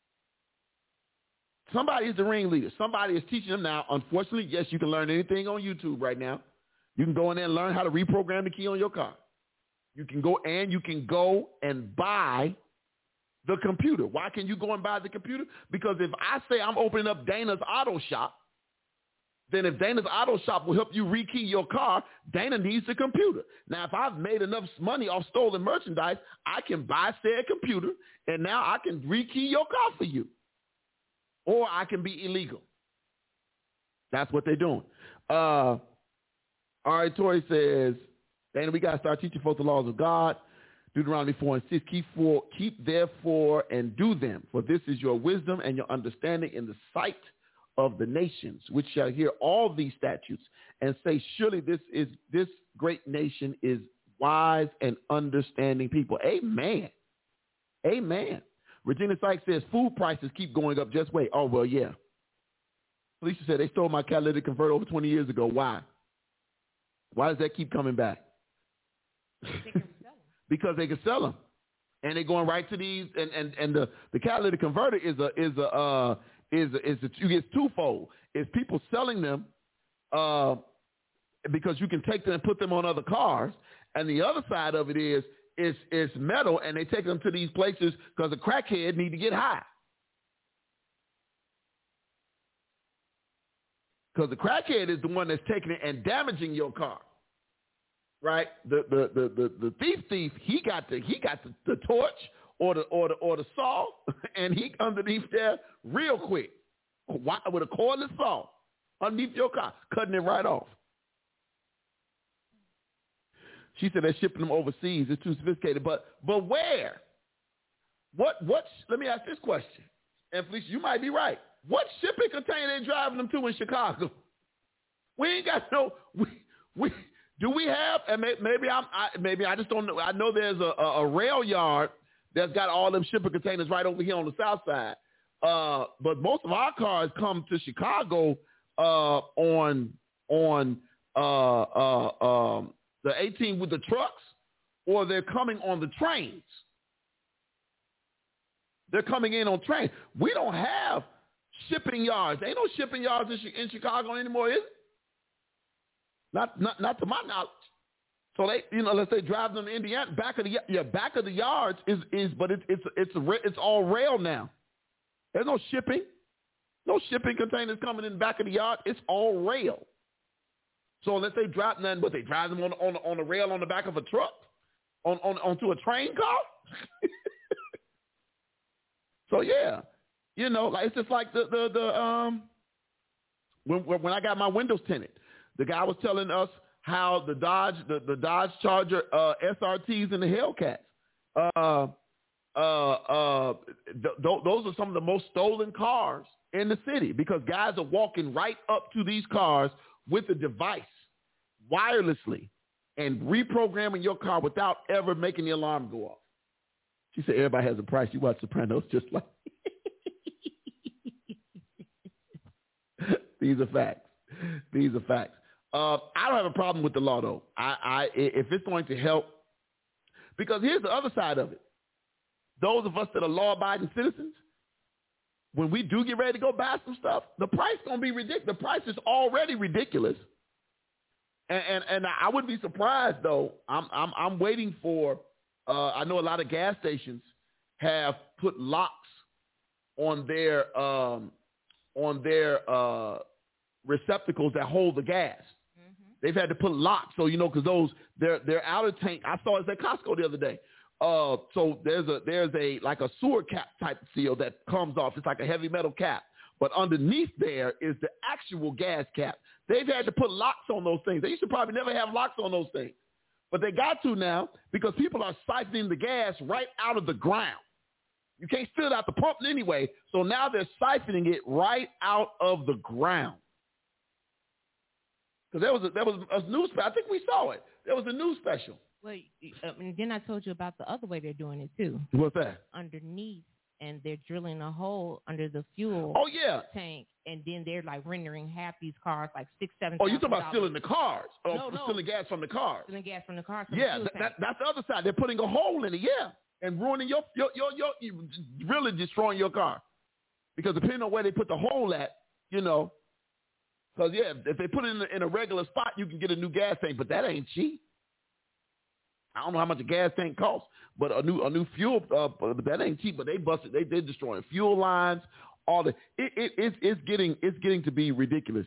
Somebody is the ringleader. Somebody is teaching them now. Unfortunately, yes, you can learn anything on YouTube right now. You can go in there and learn how to reprogram the key on your car. You can go and buy the computer. Why can you go and buy the computer? Because if I say I'm opening up Dana's Auto Shop, then if Dana's Auto Shop will help you rekey your car, Dana needs the computer. Now, if I've made enough money off stolen merchandise, I can buy said computer, and now I can rekey your car for you. or I can be illegal. That's what they're doing. All right, Tori says, Dana, we got to start teaching folks the laws of God. Deuteronomy 4:6, keep therefore and do them, for this is your wisdom and your understanding in the sight of the nations, which shall hear all these statutes and say, surely this great nation is wise and understanding people. Amen. Amen. Regina Sykes says, food prices keep going up. Just wait. Oh, well, yeah. Felicia said, they stole my catalytic converter over 20 years ago. Why? Why does that keep coming back? Because they can sell them, and they're going right to these. And the catalytic converter it's twofold. It's people selling them because you can take them and put them on other cars, and the other side of it is it's metal, and they take them to these places because the crackhead need to get high. Because the crackhead is the one that's taking it and damaging your car. Right, the thief, he got the torch or the saw, and he underneath there real quick with a cordless saw underneath your car, cutting it right off. She said they're shipping them overseas. It's too sophisticated, but where? What? Let me ask this question, and Felicia, you might be right. What shipping container they driving them to in Chicago? We ain't got no we. Do we have, and maybe I just don't know. I know there's a rail yard that's got all them shipping containers right over here on the south side. But most of our cars come to Chicago on the 18 with the trucks, or they're coming on the trains. They're coming in on trains. We don't have shipping yards. Ain't no shipping yards in Chicago anymore, is it? Not to my knowledge. So they, let's say drive them to Indiana. Back of the yards but it's all rail now. There's no shipping containers coming in the back of the yard. It's all rail. So unless they drive nothing, but they drive them on the rail on the back of a truck, onto a train car. So yeah, like it's just like when I got my windows tinted. The guy was telling us how the Dodge Charger SRTs and the Hellcats, those are some of the most stolen cars in the city because guys are walking right up to these cars with a device wirelessly and reprogramming your car without ever making the alarm go off. She said, everybody has a price. You watch Sopranos just like These are facts. I don't have a problem with the law, though. If it's going to help, because here's the other side of it. Those of us that are law-abiding citizens, when we do get ready to go buy some stuff, the price is going to be ridiculous. The price is already ridiculous, and I wouldn't be surprised though. I'm waiting for. I know a lot of gas stations have put locks on their receptacles that hold the gas. They've had to put locks, so because those they're outer tank. I saw it at Costco the other day. So there's a like a sewer cap type seal that comes off. It's like a heavy metal cap, but underneath there is the actual gas cap. They've had to put locks on those things. They used to probably never have locks on those things, but they got to now because people are siphoning the gas right out of the ground. You can't fill it out the pump anyway, so now they're siphoning it right out of the ground. Because there was a news special. I think we saw it. There was a news special. Well, and then I told you about the other way they're doing it too. What's that? Underneath, and they're drilling a hole under the fuel tank, and then they're like rendering half these cars like $6,000-$7,000. Oh, you talking about stealing the cars? No. Stealing gas from the cars. Stealing gas from the cars. Yeah, that's the other side. They're putting a hole in it. Yeah, and ruining your really destroying your car. Because depending on where they put the hole at, Because, if they put it in a regular spot, you can get a new gas tank, but that ain't cheap. I don't know how much a gas tank costs, but a new fuel, that ain't cheap, but they busted. They're destroying fuel lines, all the. It's getting to be ridiculous.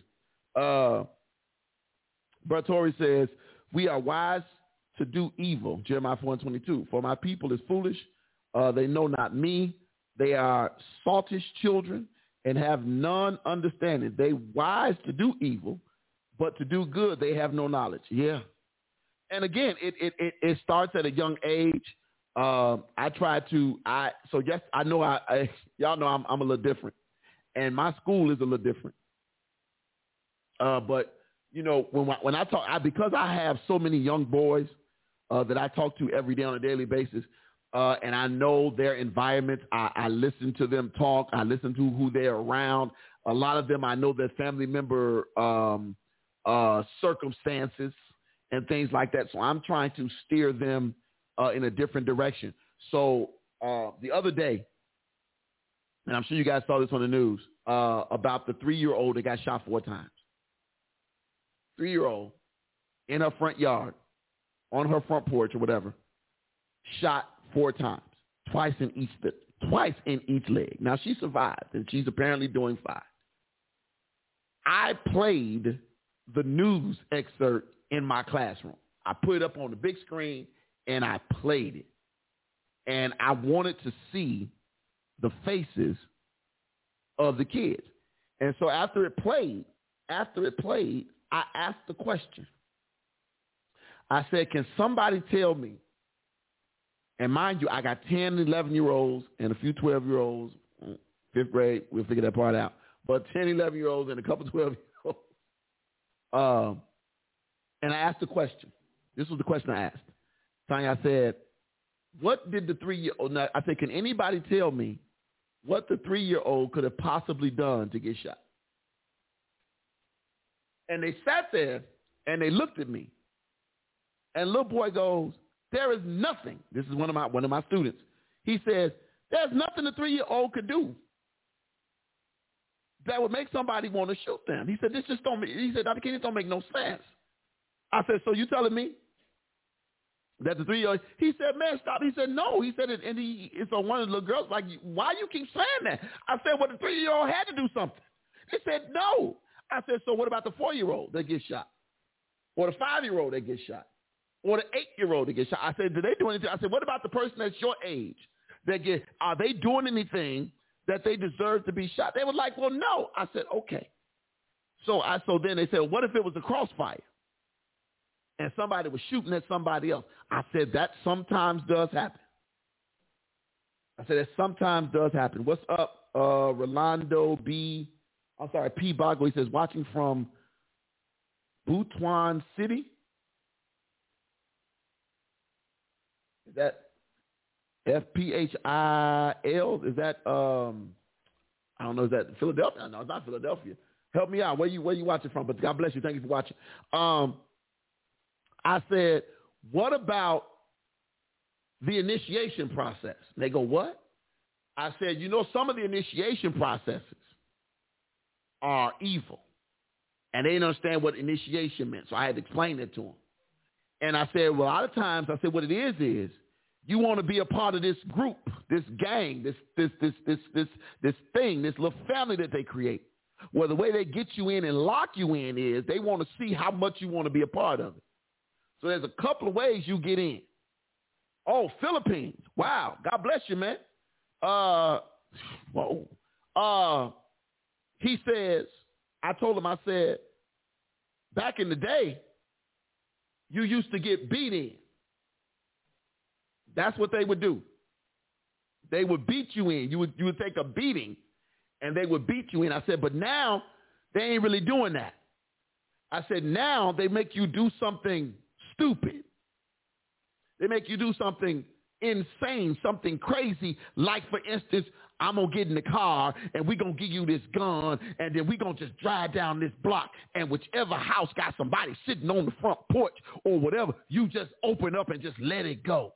Bertori says, we are wise to do evil, Jeremiah 4:22. For my people is foolish. They know not me. They are saltish children, and have none understanding. They wise to do evil, but to do good they have no knowledge. Yeah. And again, it starts at a young age. I know y'all know I'm a little different, and my school is a little different. But you know, when I talk, because I have so many young boys that I talk to every day on a daily basis, and I know their environments. I listen to them talk. I listen to who they're around. A lot of them, I know their family member circumstances and things like that. So I'm trying to steer them in a different direction. So the other day, and I'm sure you guys saw this on the news, about the 3-year-old that got shot 4 times. 3-year-old in her front yard, on her front porch or whatever, shot 4 times, twice in each leg. Now, she survived, and she's apparently doing fine. I played the news excerpt in my classroom. I put it up on the big screen, and I played it. And I wanted to see the faces of the kids. And so after it played, I asked the question. I said, can somebody tell me, and mind you, I got 10, 11-year-olds and a few 12-year-olds, 5th grade, we'll figure that part out, but 10, 11-year-olds and a couple 12-year-olds. And I asked the question. This was the question I asked. Tanya, I said, what did the 3-year-old, I said, can anybody tell me what the 3-year-old could have possibly done to get shot? And they sat there and they looked at me. And little boy goes, there is nothing. This is one of my students. He says, there's nothing the 3-year-old could do that would make somebody want to shoot them. He said, this just don't make, he said, Dr. King, this don't make no sense. I said, so you telling me that the 3-year-old, he said, man, stop. He said, no. He said, and so one of the little girls like, why you keep saying that? I said, well, the 3-year-old had to do something. He said, no. I said, so what about the 4-year-old that gets shot? Or the 5-year-old that gets shot? Or the 8-year-old that gets shot? I said, do they do anything? I said, what about the person that's your age? Are they doing anything that they deserve to be shot? They were like, well, no. I said, okay. So then they said, well, what if it was a crossfire and somebody was shooting at somebody else? I said, that sometimes does happen. I said, that sometimes does happen. What's up, Rolando P. Bago? He says, watching from Butuan City. Is that FPHIL? Is that, I don't know, is that Philadelphia? No, it's not Philadelphia. Help me out. Where you watching from? But God bless you. Thank you for watching. I said, what about the initiation process? And they go, what? I said, some of the initiation processes are evil. And they didn't understand what initiation meant. So I had to explain it to them. And I said, well, a lot of times, I said, what it is you want to be a part of this group, this gang, this thing, this little family that they create. Well, the way they get you in and lock you in is they want to see how much you want to be a part of it. So there's a couple of ways you get in. Oh, Philippines. Wow. God bless you, man. He says, I told him, I said, back in the day, you used to get beat in. That's what they would do. They would beat you in. You would take a beating, and they would beat you in. I said, but now they ain't really doing that. I said, now they make you do something stupid. They make you do something insane, something crazy, like, for instance, I'm going to get in the car, and we're going to give you this gun, and then we're going to just drive down this block, and whichever house got somebody sitting on the front porch or whatever, you just open up and just let it go.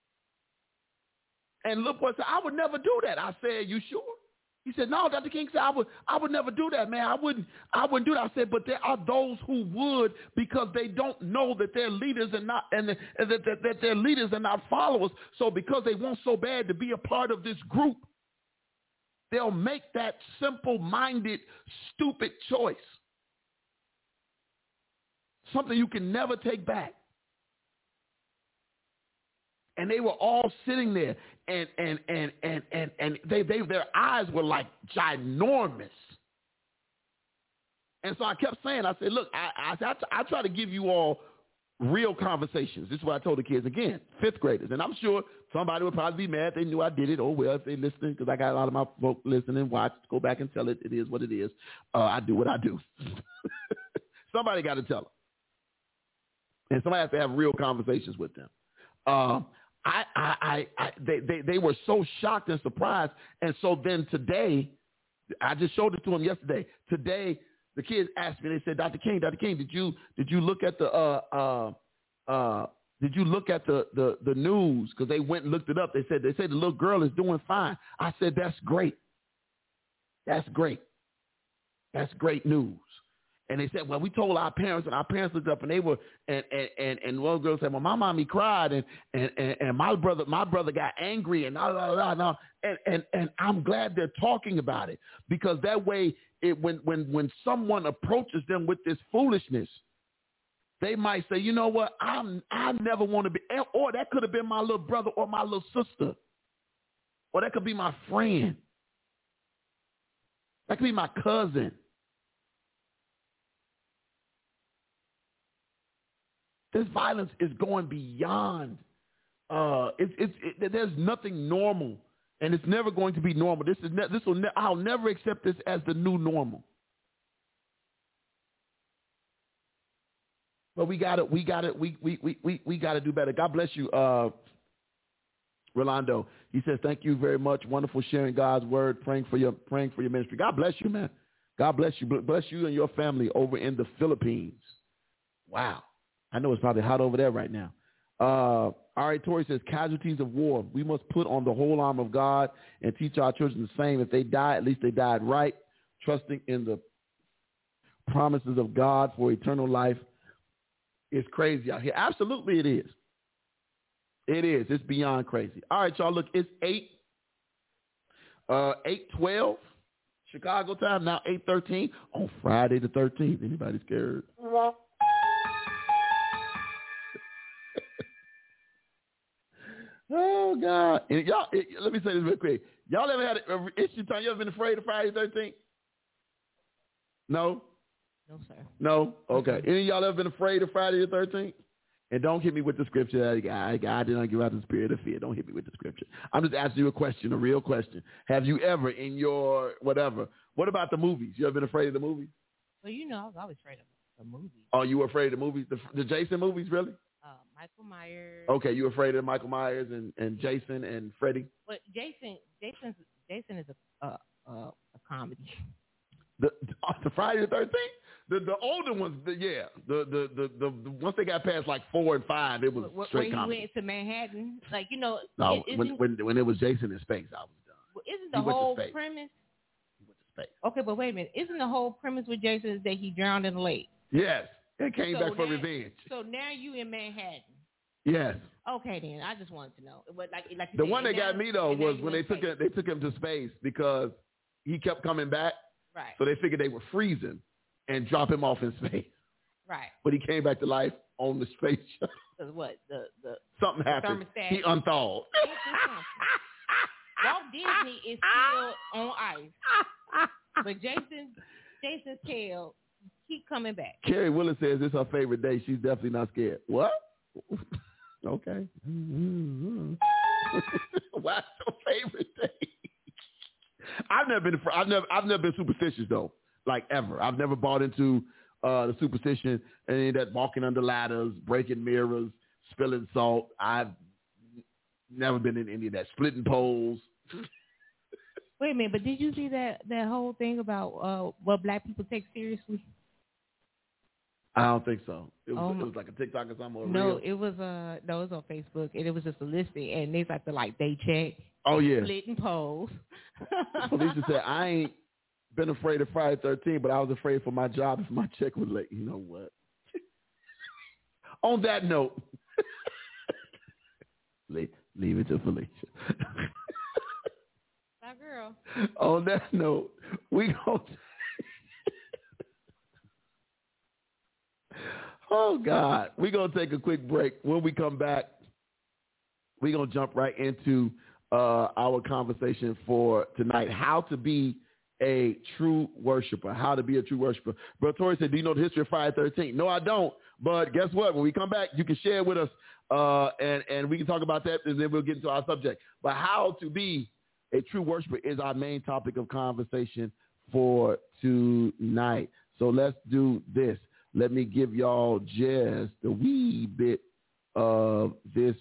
And little boy said, I would never do that. I said, you sure? He said, no, Dr. King said, I would never do that, man. I wouldn't do that. I said, but there are those who would, because they don't know that they're leaders and that they're leaders and not followers. So because they want so bad to be a part of this group, they'll make that simple-minded, stupid choice. Something you can never take back. And they were all sitting there, and their eyes were like ginormous. And so I kept saying, I said, look, I try to give you all real conversations. This is what I told the kids, again, 5th graders. And I'm sure somebody would probably be mad. They knew I did it. Oh, well, if they listening, because I got a lot of my folk listening, watch, go back and tell it. It is what it is. I do what I do. Somebody got to tell them. And somebody has to have real conversations with them. They were so shocked and surprised. And so then today, I just showed it to them yesterday. Today, the kids asked me, they said, Dr. King, did you look at the news? Because they went and looked it up. They said the little girl is doing fine. I said, that's great. That's great. That's great news. And they said, well, we told our parents, and our parents looked up, and they were, and one girl said, well, my mommy cried, and my brother got angry, and and I'm glad they're talking about it, because that way, when someone approaches them with this foolishness, they might say, you know what, I never want to be, or that could have been my little brother or my little sister, or that could be my friend, that could be my cousin. This violence is going beyond. There's nothing normal, and it's never going to be normal. I'll never accept this as the new normal. But we got to do better. God bless you, Rolando. He says, thank you very much. Wonderful sharing God's word, praying for your ministry. God bless you, man. God bless you. Bless you and your family over in the Philippines. Wow. I know it's probably hot over there right now. All right, Tori says, casualties of war. We must put on the whole arm of God and teach our children the same. If they die, at least they died right, trusting in the promises of God for eternal life. It's crazy out here. Absolutely it is. It is. It's beyond crazy. All right, y'all, look, it's 8:12 Chicago time, now 8:13 on Friday the 13th. Anybody scared? Oh, God. And y'all, let me say this real quick. Y'all ever had an issue time? You ever been afraid of Friday the 13th? No? No, sir. No? Okay. Any of y'all ever been afraid of Friday the 13th? And don't hit me with the scripture. God did not give out the spirit of fear. Don't hit me with the scripture. I'm just asking you a question, a real question. Have you ever in your whatever? What about the movies? You ever been afraid of the movies? Well, you know, I was always afraid of the movies. Oh, you were afraid of the movies? The Jason movies, really? Michael Myers. Okay, you were afraid of Michael Myers and Jason and Freddy? But Jason is a comedy. The Friday the 13th? The older ones, the once they got past like 4 and 5, it was straight comedy. When he went to Manhattan, like, you know. No, when it was Jason in space, I was done. Well, isn't the whole premise? He went to space. Okay, but wait a minute. Isn't the whole premise with Jason is that he drowned in the lake? Yes, and came back for revenge. So now you in Manhattan. Yes. Okay, then I just wanted to know. But like the one that got me though was when they took him to space because he kept coming back. Right. So they figured they were freezing and drop him off in space. Right. But he came back to life on the space shuttle. Because what? Something happened. He unthawed. Walt Disney is still on ice. But Jason's tail keep coming back. Carrie Willis says it's her favorite day. She's definitely not scared. What? Okay. What's your favorite day? I've never been superstitious though, like ever. I've never bought into the superstition and that walking under ladders, breaking mirrors, spilling salt. I've never been in any of that. Splitting poles. Wait a minute, but did you see that whole thing about what black people take seriously? I don't think so. It was like a TikTok or something. Or no, it was it was on Facebook, and it was just a listing, and they like to day check. Oh yeah, splitting poles. Felicia said, "I ain't been afraid of Friday 13, but I was afraid for my job if my check was late." You know what? On that note, leave it to Felicia. My girl. On that note, we go. Oh, God. We're going to take a quick break. When we come back, we're going to jump right into our conversation for tonight, how to be a true worshiper, how to be a true worshiper. Brother Torrey said, do you know the history of Friday the 13th? No, I don't. But guess what? When we come back, you can share it with us, and we can talk about that, and then we'll get into our subject. But how to be a true worshiper is our main topic of conversation for tonight. So let's do this. Let me give y'all just a wee bit of this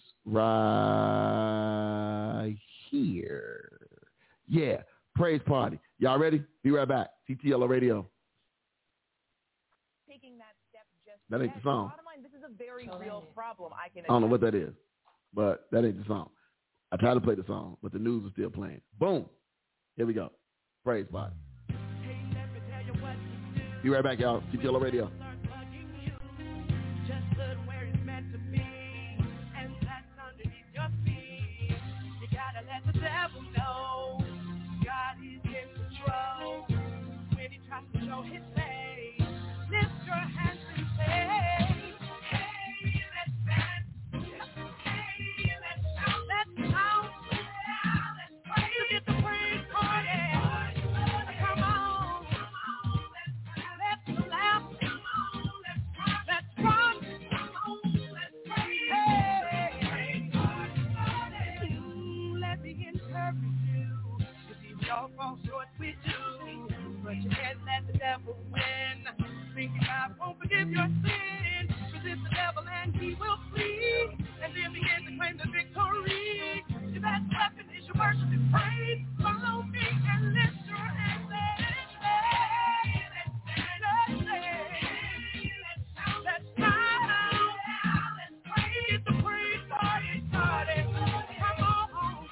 right here. Yeah, praise party. Y'all ready? Be right back. TTLO Radio. Taking that step just that ain't the song. Bottom line, this is a very real problem. I don't know what that is, but that ain't the song. I tried to play the song, but the news is still playing. Boom. Here we go. Praise party. Be right back, y'all. TTLO Radio. Let the devil know God is in control. When he tries to show his face, lift your hands and say, hey, let's dance. Hey, let's shout. Let's shout. Let's praise. To get the praise party. Come on. Let's laugh. Let's rock. Let's praise. Let me encourage you. If you all fall short, we do. But you can't let the devil win. Think God won't forgive your sin. Resist the devil and he will flee. And then begin to claim the victory. Your best weapon is your worship and praise. Follow me and lift your hands. Let's shout. Let's praise. Get the praise started. Come on.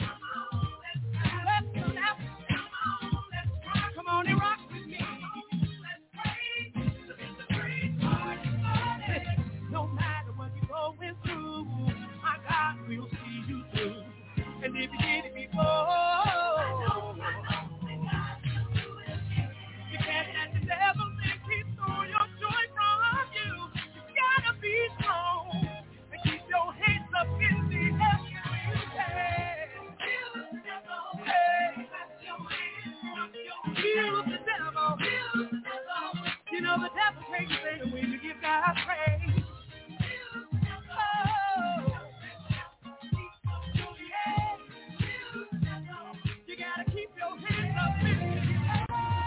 Come on and rock with me. No matter what you're going through, my God will see you through. And if you did it before, you can't let the devil think he stole your joy from you. You gotta be strong and keep your hands up in the air. Heal the devil. You know the devil takes it when you give God praise. Oh. Yeah. You gotta keep your hands up in the air.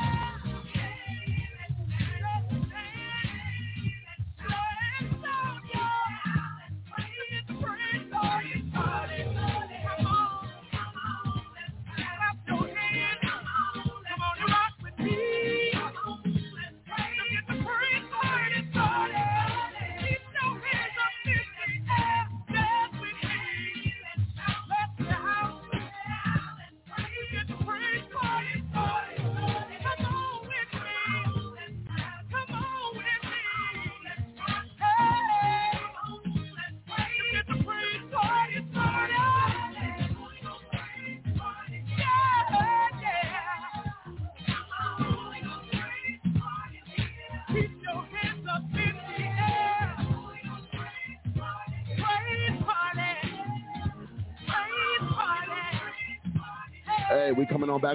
Hey, we coming on back.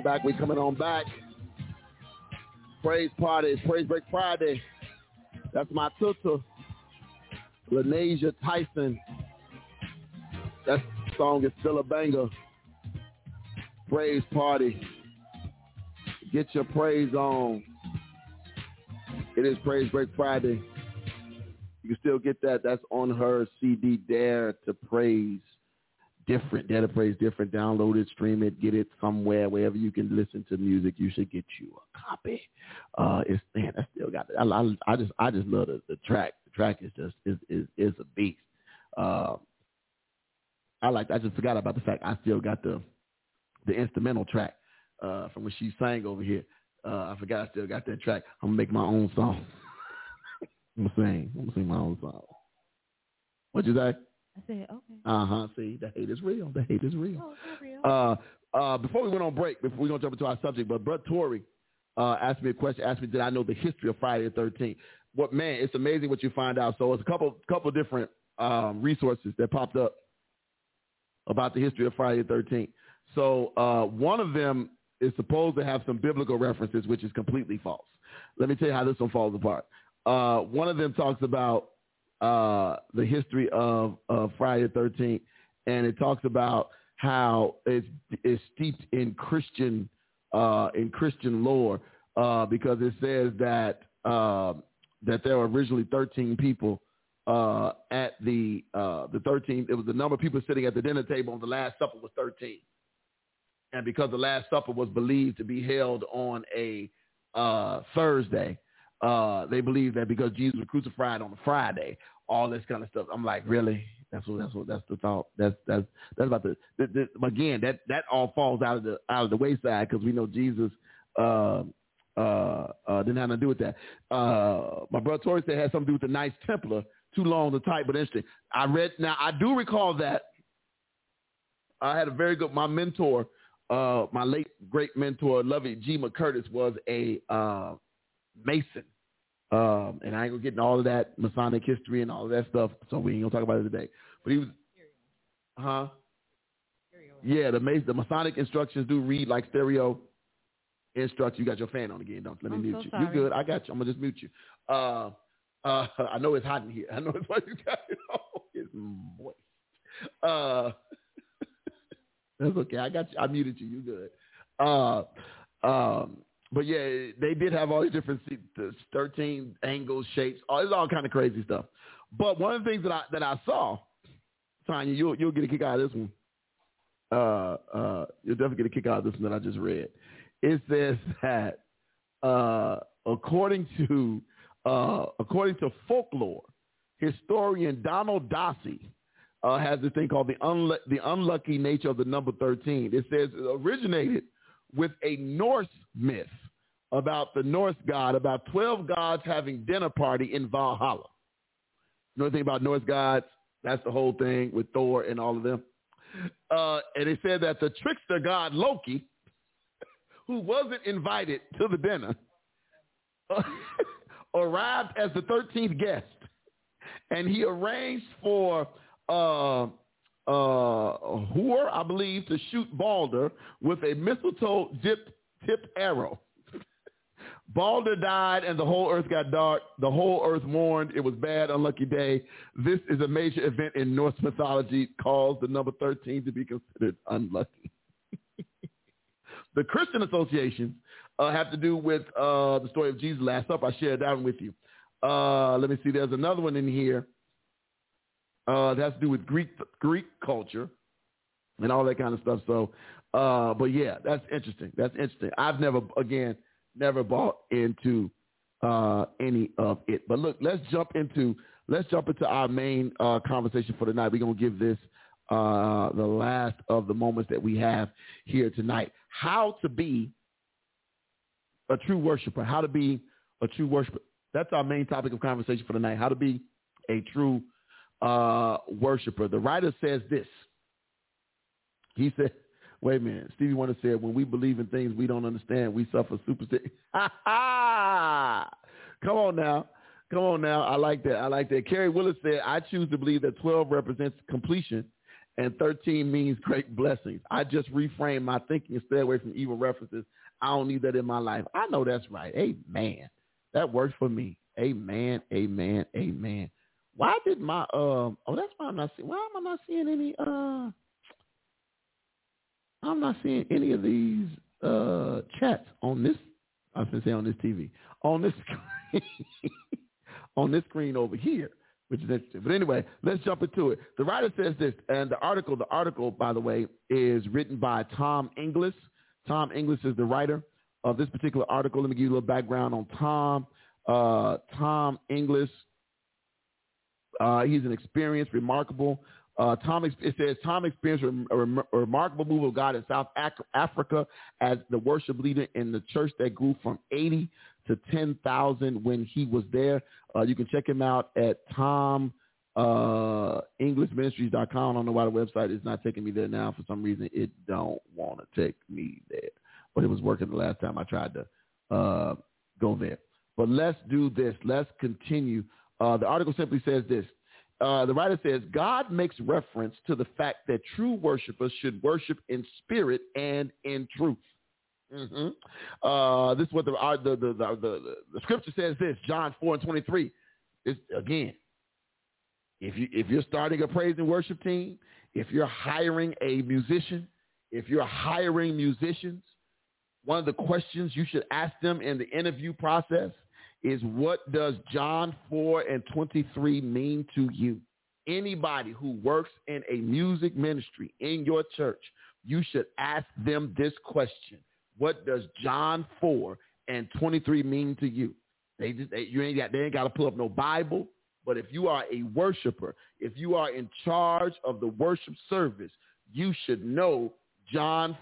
Praise party. It's Praise Break Friday. That's my tutor, Lanasia Tyson. That song is still a banger. Praise party. Get your praise on. It is Praise Break Friday. You can still get that. That's on her CD, Dare to Praise Different. Dare to Praise Different. Download it, stream it, get it somewhere, wherever you can listen to music. You should get you a copy. I still got it. I just love the track. The track is just is a beast. I just forgot about the fact I still got the instrumental track from when she sang over here. I forgot I still got that track. I'm gonna make my own song. I'm gonna sing my own song. What'd you say? I said, okay. See, the hate is real. The hate is real. Oh, it's real. Before we went on break, we're going to jump into our subject, but Brother Torrey asked me a question, asked me, did I know the history of Friday the 13th? It's amazing what you find out. So it's a couple different resources that popped up about the history of Friday the 13th. So one of them is supposed to have some biblical references, which is completely false. Let me tell you how this one falls apart. One of them talks about the history of Friday the 13th, and it talks about how it's steeped in Christian lore, because it says that there were originally 13 people at the 13th. It was the number of people sitting at the dinner table on the Last Supper was 13. And because the Last Supper was believed to be held on a Thursday, they believe that because Jesus was crucified on a Friday, all this kind of stuff. I'm like, really? That's the thought. That's about again, that all falls out of the wayside, because we know Jesus didn't have nothing to do with that. My brother Torrey said it had something to do with the Knights Templar. Too long to type, but interesting. I do recall that I had a very good, my mentor, my late great mentor, Lovey G. McCurtis, was a Mason. And I ain't gonna get into all of that Masonic history and all of that stuff, so we ain't gonna talk about it today. But he was, yeah, the Masonic instructions do read like stereo instructions. You got your fan on again, don't you? Let me mute you. Sorry. You good? I got you. I'm gonna just mute you. I know it's hot in here. I know it's why you got it on. It's moist. That's okay. I got you. I muted you. You good? But yeah, they did have all these different 13 angles, shapes. It's all kind of crazy stuff. But one of the things that I saw, Tanya, you'll get a kick out of this one. You'll definitely get a kick out of this one that I just read. It says that according to folklore, historian Donald Dossie has this thing called the unlucky nature of the number 13. It says it originated with a Norse myth about the Norse god, about 12 gods having dinner party in Valhalla. You know anything about Norse gods? That's the whole thing with Thor and all of them. And it said that the trickster god Loki, who wasn't invited to the dinner, arrived as the 13th guest, and he arranged for Hor, I believe, to shoot Balder with a mistletoe-tipped arrow. Balder died, and the whole earth got dark. The whole earth mourned. It was bad, unlucky day. This is a major event in Norse mythology, caused the number 13 to be considered unlucky. The Christian associations have to do with the story of Jesus' Last Supper. I shared that one with you. Let me see. There's another one in here that has to do with Greek culture and all that kind of stuff. So, but yeah, that's interesting. I've never bought into any of it. But look, let's jump into our main conversation for tonight. We're gonna give this the last of the moments that we have here tonight. How to be a true worshiper. How to be a true worshiper. That's our main topic of conversation for tonight. How to be a true worshiper. The writer says this. He said, wait a minute. Stevie Wonder said, when we believe in things we don't understand, we suffer superstition. Come on now. I like that. Kerry Willis said, I choose to believe that 12 represents completion and 13 means great blessings. I just reframe my thinking and stay away from evil references. I don't need that in my life. I know that's right. Amen. That works for me. Amen. Why did my that's why I'm not seeing. Why am I not seeing any I'm not seeing any of these chats on this. I was going to say on this TV. On this screen. On this screen over here, which is interesting. But anyway, let's jump into it. The writer says this, and the article, by the way, is written by Tom Inglis. Tom Inglis is the writer of this particular article. Let me give you a little background on Tom. Tom Inglis, he's an experienced, remarkable. It says Tom experienced a remarkable move of God in South Africa as the worship leader in the church that grew from 80 to 10,000 when he was there. You can check him out at TomEnglishMinistries.com. I don't know why the website is not taking me there now. For some reason, it don't want to take me there. But it was working the last time I tried to go there. But let's do this. Let's continue. The article simply says this. the writer says, God makes reference to the fact that true worshipers should worship in spirit and in truth. Mm-hmm. This is what the scripture says. This John 4:23. Again, if you're starting a praise and worship team, if you're hiring a musician, if you're hiring musicians, one of the questions you should ask them in the interview process is, what does John 4:23 mean to you? Anybody who works in a music ministry in your church, you should ask them this question. What does John 4:23 mean to you? They ain't got to pull up no Bible, but if you are a worshiper, if you are in charge of the worship service, you should know John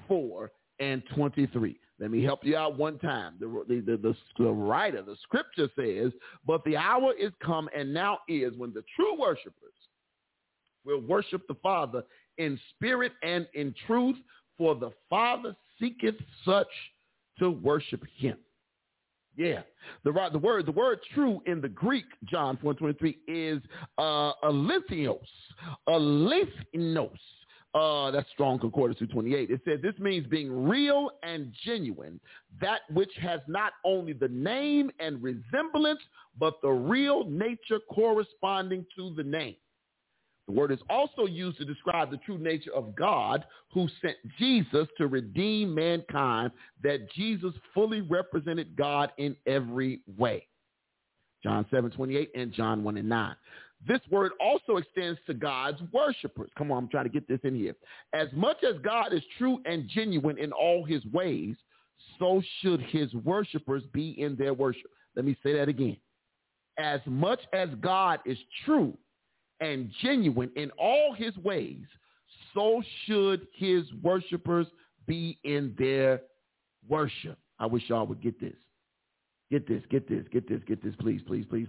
4:23. Let me help you out one time. The writer, the scripture says, but the hour is come and now is when the true worshipers will worship the Father in spirit and in truth, for the Father seeketh such to worship him. Yeah. The word true in the Greek, John 4:23, is alethnos. Alethnos. That's Strong Concordance 228. It says this means being real and genuine, that which has not only the name and resemblance, but the real nature corresponding to the name. The word is also used to describe the true nature of God, who sent Jesus to redeem mankind, that Jesus fully represented God in every way. John 7:28 and John 1:9. This word also extends to God's worshipers. Come on, I'm trying to get this in here. As much as God is true and genuine in all his ways, so should his worshipers be in their worship. Let me say that again. As much as God is true and genuine in all his ways, so should his worshipers be in their worship. I wish y'all would get this. Get this, please.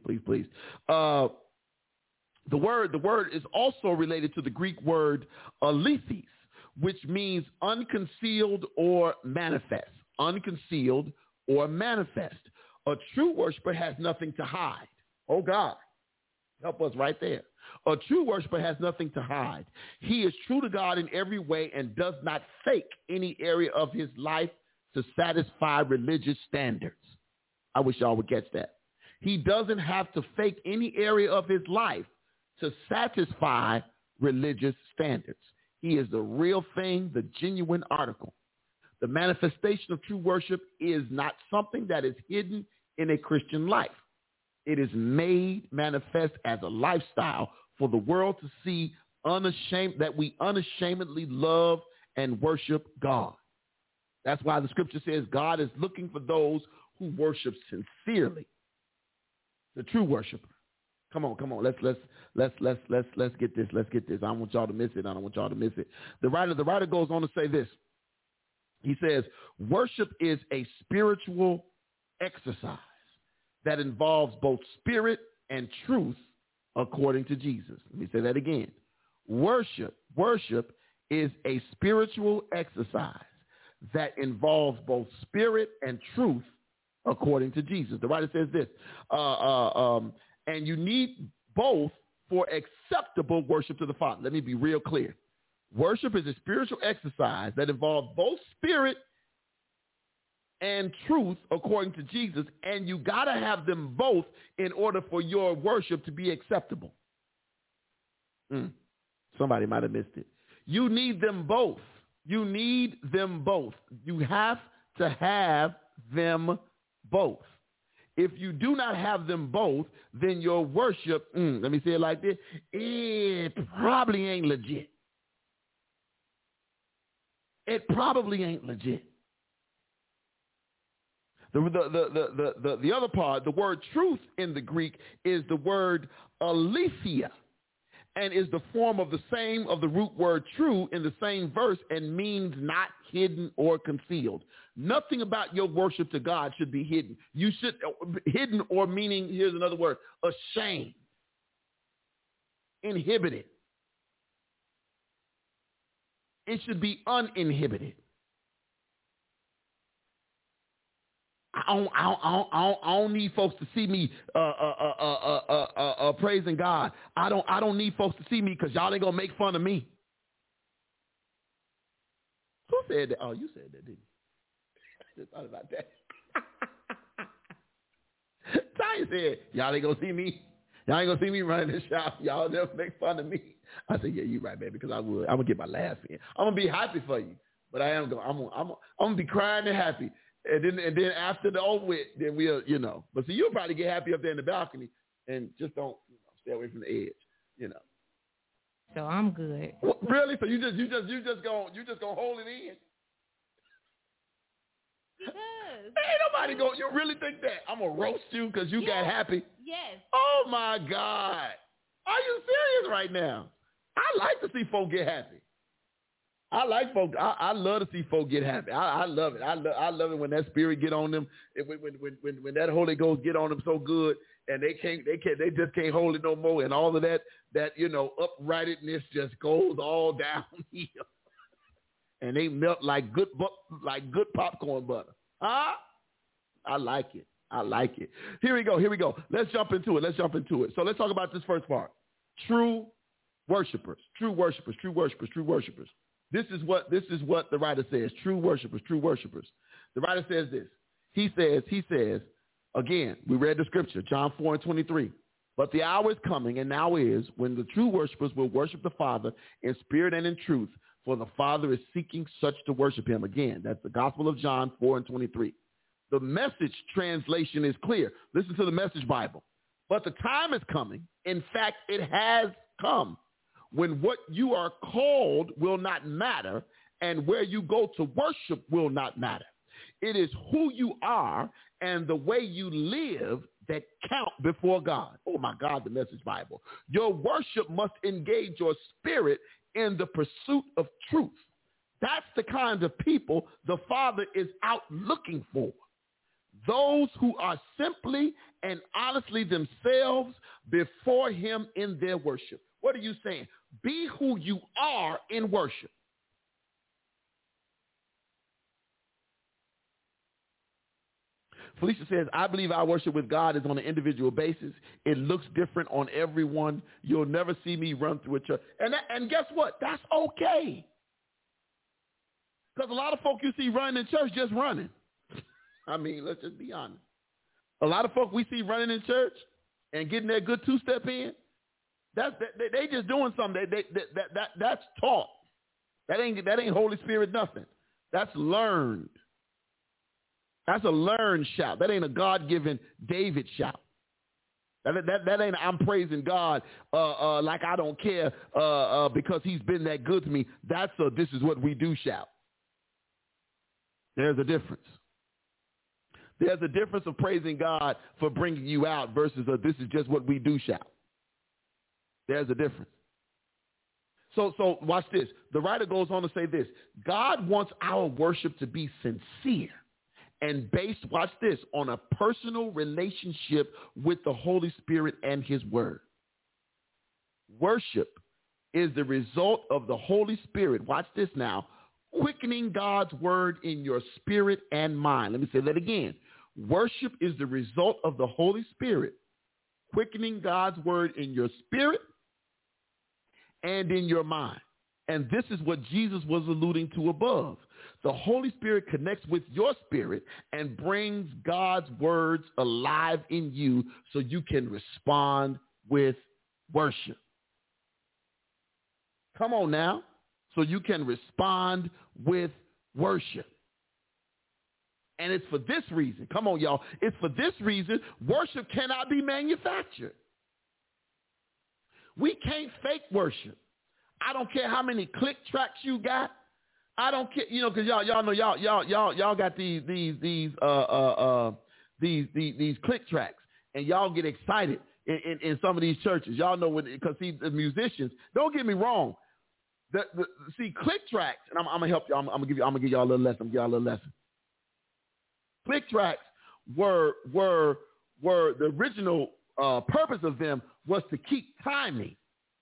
The word is also related to the Greek word alethes, which means unconcealed or manifest. Unconcealed or manifest. A true worshiper has nothing to hide. Oh, God, help us right there. A true worshiper has nothing to hide. He is true to God in every way and does not fake any area of his life to satisfy religious standards. I wish y'all would catch that. He doesn't have to fake any area of his life to satisfy religious standards. He is the real thing, the genuine article. The manifestation of true worship is not something that is hidden in a Christian life. It is made manifest as a lifestyle for the world to see, that we unashamedly love and worship God. That's why the scripture says God is looking for those who worship sincerely. The true worshiper. Come on. Let's get this. I don't want y'all to miss it. The writer goes on to say this. He says, worship is a spiritual exercise that involves both spirit and truth according to Jesus. Let me say that again. Worship is a spiritual exercise that involves both spirit and truth according to Jesus. The writer says this, and you need both for acceptable worship to the Father. Let me be real clear. Worship is a spiritual exercise that involves both spirit and truth according to Jesus, and you got to have them both in order for your worship to be acceptable. Somebody might have missed it. You need them both. You have to have them both. If you do not have them both, then your worship, let me say it like this, it probably ain't legit. It probably ain't legit. The other part, the word truth in the Greek is the word aletheia, and is the form of the root word true in the same verse, and means not hidden or concealed. Nothing about your worship to God should be hidden. Hidden or meaning, here's another word, ashamed, inhibited. It should be uninhibited. don't need folks to see me praising God. I don't need folks to see me because y'all ain't gonna make fun of me. Who said that? Oh, you said that, didn't you? I just thought about that. Ty said, y'all ain't gonna see me. Y'all ain't gonna see me running this shop. Y'all never make fun of me. I said, yeah, you right, baby, because I would. I'm gonna get my laugh in. I'm gonna be happy for you, but I am going. I'm gonna be crying and happy, and then after the over with, then we'll, But see, you'll probably get happy up there in the balcony, and just don't stay away from the edge, So I'm good. What, really? So you just gonna hold it in? Because ain't nobody go. You really think that I'm gonna roast you because you got happy? Yes. Oh my God! Are you serious right now? I like to see folk get happy. I like folk. I love to see folk get happy. I love it. I love it when that spirit get on them. When that Holy Ghost get on them so good, and they just can't hold it no more, and all of that uprightedness just goes all downhill, and they melt like good popcorn butter. Huh? I like it. I like it. Here we go. Let's jump into it. So let's talk about this first part. True worshipers. This is what the writer says. True worshipers. The writer says this. He says, again, we read the scripture, John 4:23. But the hour is coming, and now is, when the true worshipers will worship the Father in spirit and in truth, for the Father is seeking such to worship him. Again, that's the Gospel of John 4:23. The Message translation is clear. Listen to the Message Bible. But the time is coming. In fact, it has come, when what you are called will not matter and where you go to worship will not matter. It is who you are and the way you live that count before God. Oh, my God, the Message Bible. Your worship must engage your spirit in the pursuit of truth. That's the kind of people the Father is out looking for. Those who are simply and honestly themselves before him in their worship. What are you saying? Be who you are in worship. Felicia says, I believe our worship with God is on an individual basis. It looks different on everyone. You'll never see me run through a church. And guess what? That's okay. Because a lot of folk you see running in church just running. I mean, let's just be honest. A lot of folk we see running in church and getting their good two-step in, they just doing something. That's taught. That ain't Holy Spirit nothing. That's learned. That's a learned shout. That ain't a God-given David shout. That ain't I'm praising God like I don't care because he's been that good to me. That's a this is what we do shout. There's a difference. There's a difference of praising God for bringing you out versus a this is just what we do shout. There's a difference. So watch this. The writer goes on to say this. God wants our worship to be sincere and based, watch this, on a personal relationship with the Holy Spirit and his word. Worship is the result of the Holy Spirit, watch this now, quickening God's word in your spirit and mind. Let me say that again. Worship is the result of the Holy Spirit quickening God's word in your spirit and in your mind. And this is what Jesus was alluding to above. The Holy Spirit connects with your spirit and brings God's words alive in you so you can respond with worship. Come on now. So you can respond with worship. And it's for this reason. Come on, y'all. It's for this reason worship cannot be manufactured. We can't fake worship. I don't care how many click tracks you got. I don't care, because y'all know y'all got these click tracks, and y'all get excited in some of these churches. Y'all know because see the musicians. Don't get me wrong. See click tracks, and I'm gonna help you. I'm gonna give y'all a little lesson. Click tracks were the original purpose of them was to keep timing.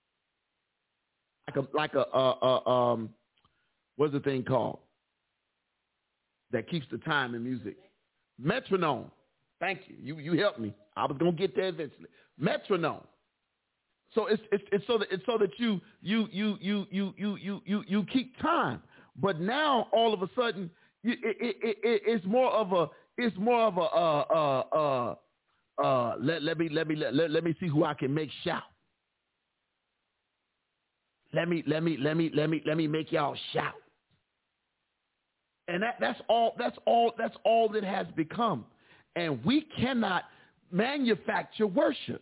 Like a what's the thing called that keeps the time in music? Metronome. Thank you. You helped me. I was gonna get there eventually. Metronome. So it's so that you keep time. But now all of a sudden it's more of a let me see who I can make shout. Let me make y'all shout. And that's all that has become. And we cannot manufacture worship.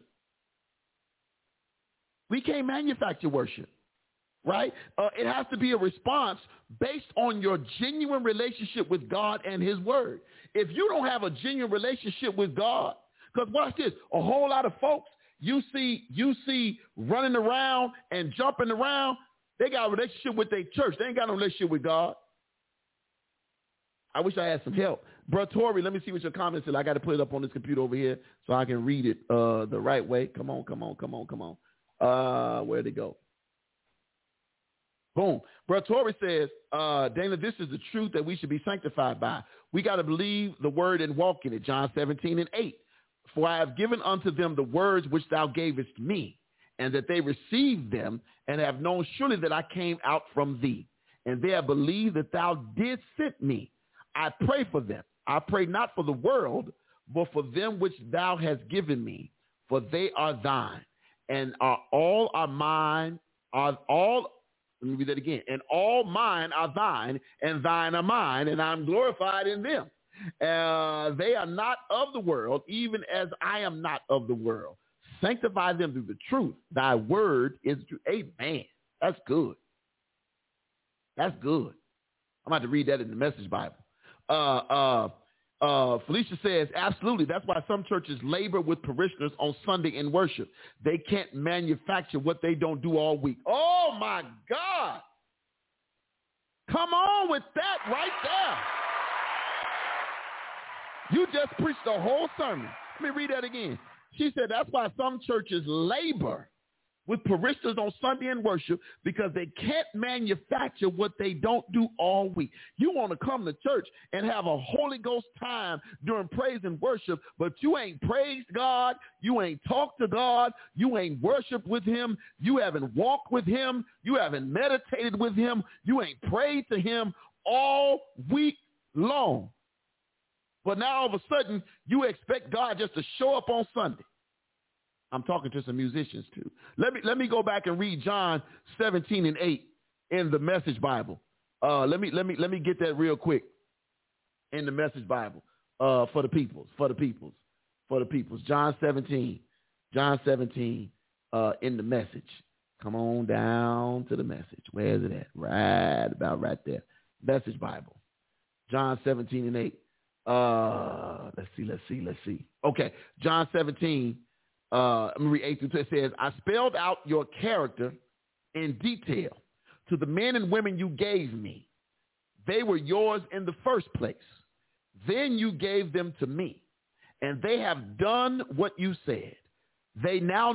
We can't manufacture worship, right? It has to be a response based on your genuine relationship with God and his word. If you don't have a genuine relationship with God, because watch this, a whole lot of folks you see running around and jumping around, they got a relationship with their church. They ain't got no relationship with God. I wish I had some help. Bro, Tori, let me see what your comments are. I got to put it up on this computer over here so I can read it the right way. Come on. Where'd it go? Boom. Bro, Tori says, Dana, this is the truth that we should be sanctified by. We got to believe the word and walk in it. John 17:8. For I have given unto them the words which thou gavest me, and that they received them, and have known surely that I came out from thee. And they have believed that thou didst send me. I pray for them. I pray not for the world, but for them which thou hast given me, for they are thine, and all are mine, let me read that again. And all mine are thine, and thine are mine, and I'm glorified in them. They are not of the world, even as I am not of the world. Sanctify them through the truth. Thy word is true. Amen. That's good. That's good. I'm about to read that in the Message Bible. Felicia says, absolutely. That's why some churches labor with parishioners on Sunday in worship. They can't manufacture what they don't do all week. Oh, my God. Come on with that right there. You just preached the whole sermon. Let me read that again. She said that's why some churches labor with parishioners on Sunday in worship, because they can't manufacture what they don't do all week. You want to come to church and have a Holy Ghost time during praise and worship, but you ain't praised God, you ain't talked to God, you ain't worshiped with him, you haven't walked with him, you haven't meditated with him, you ain't prayed to him all week long. But now all of a sudden, you expect God just to show up on Sunday. I'm talking to some musicians too. Let me go back and read John 17:8 in the Message Bible. Let me get that real quick in the Message Bible for the peoples. John 17 in the Message. Come on down to the Message. Where is it at? Right about right there. Message Bible. John 17:8. Let's see. Okay, John 17. Let me read 8 through 10. It says, I spelled out your character in detail to the men and women you gave me. They were yours in the first place. Then you gave them to me, and they have done what you said. They know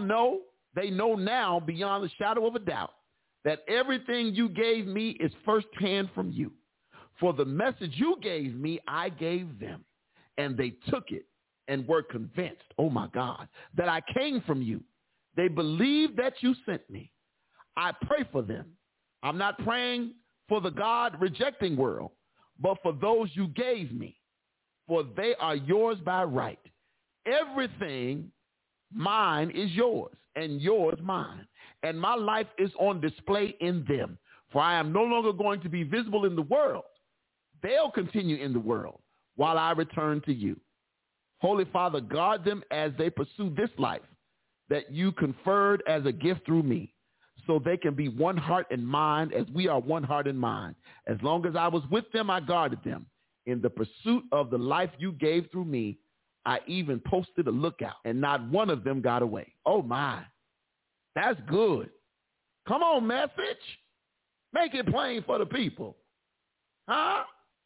now beyond the shadow of a doubt that everything you gave me is firsthand from you. For the message you gave me, I gave them, and they took it and were convinced, oh my God, that I came from you. They believe that you sent me. I pray for them. I'm not praying for the God-rejecting world, but for those you gave me, for they are yours by right. Everything mine is yours, and yours mine, and my life is on display in them. For I am no longer going to be visible in the world. They'll continue in the world while I return to you. Holy Father, guard them as they pursue this life that you conferred as a gift through me, so they can be one heart and mind as we are one heart and mind. As long as I was with them, I guarded them. In the pursuit of the life you gave through me, I even posted a lookout, and not one of them got away. Oh, my. That's good. Come on, Message. Make it plain for the people. Huh?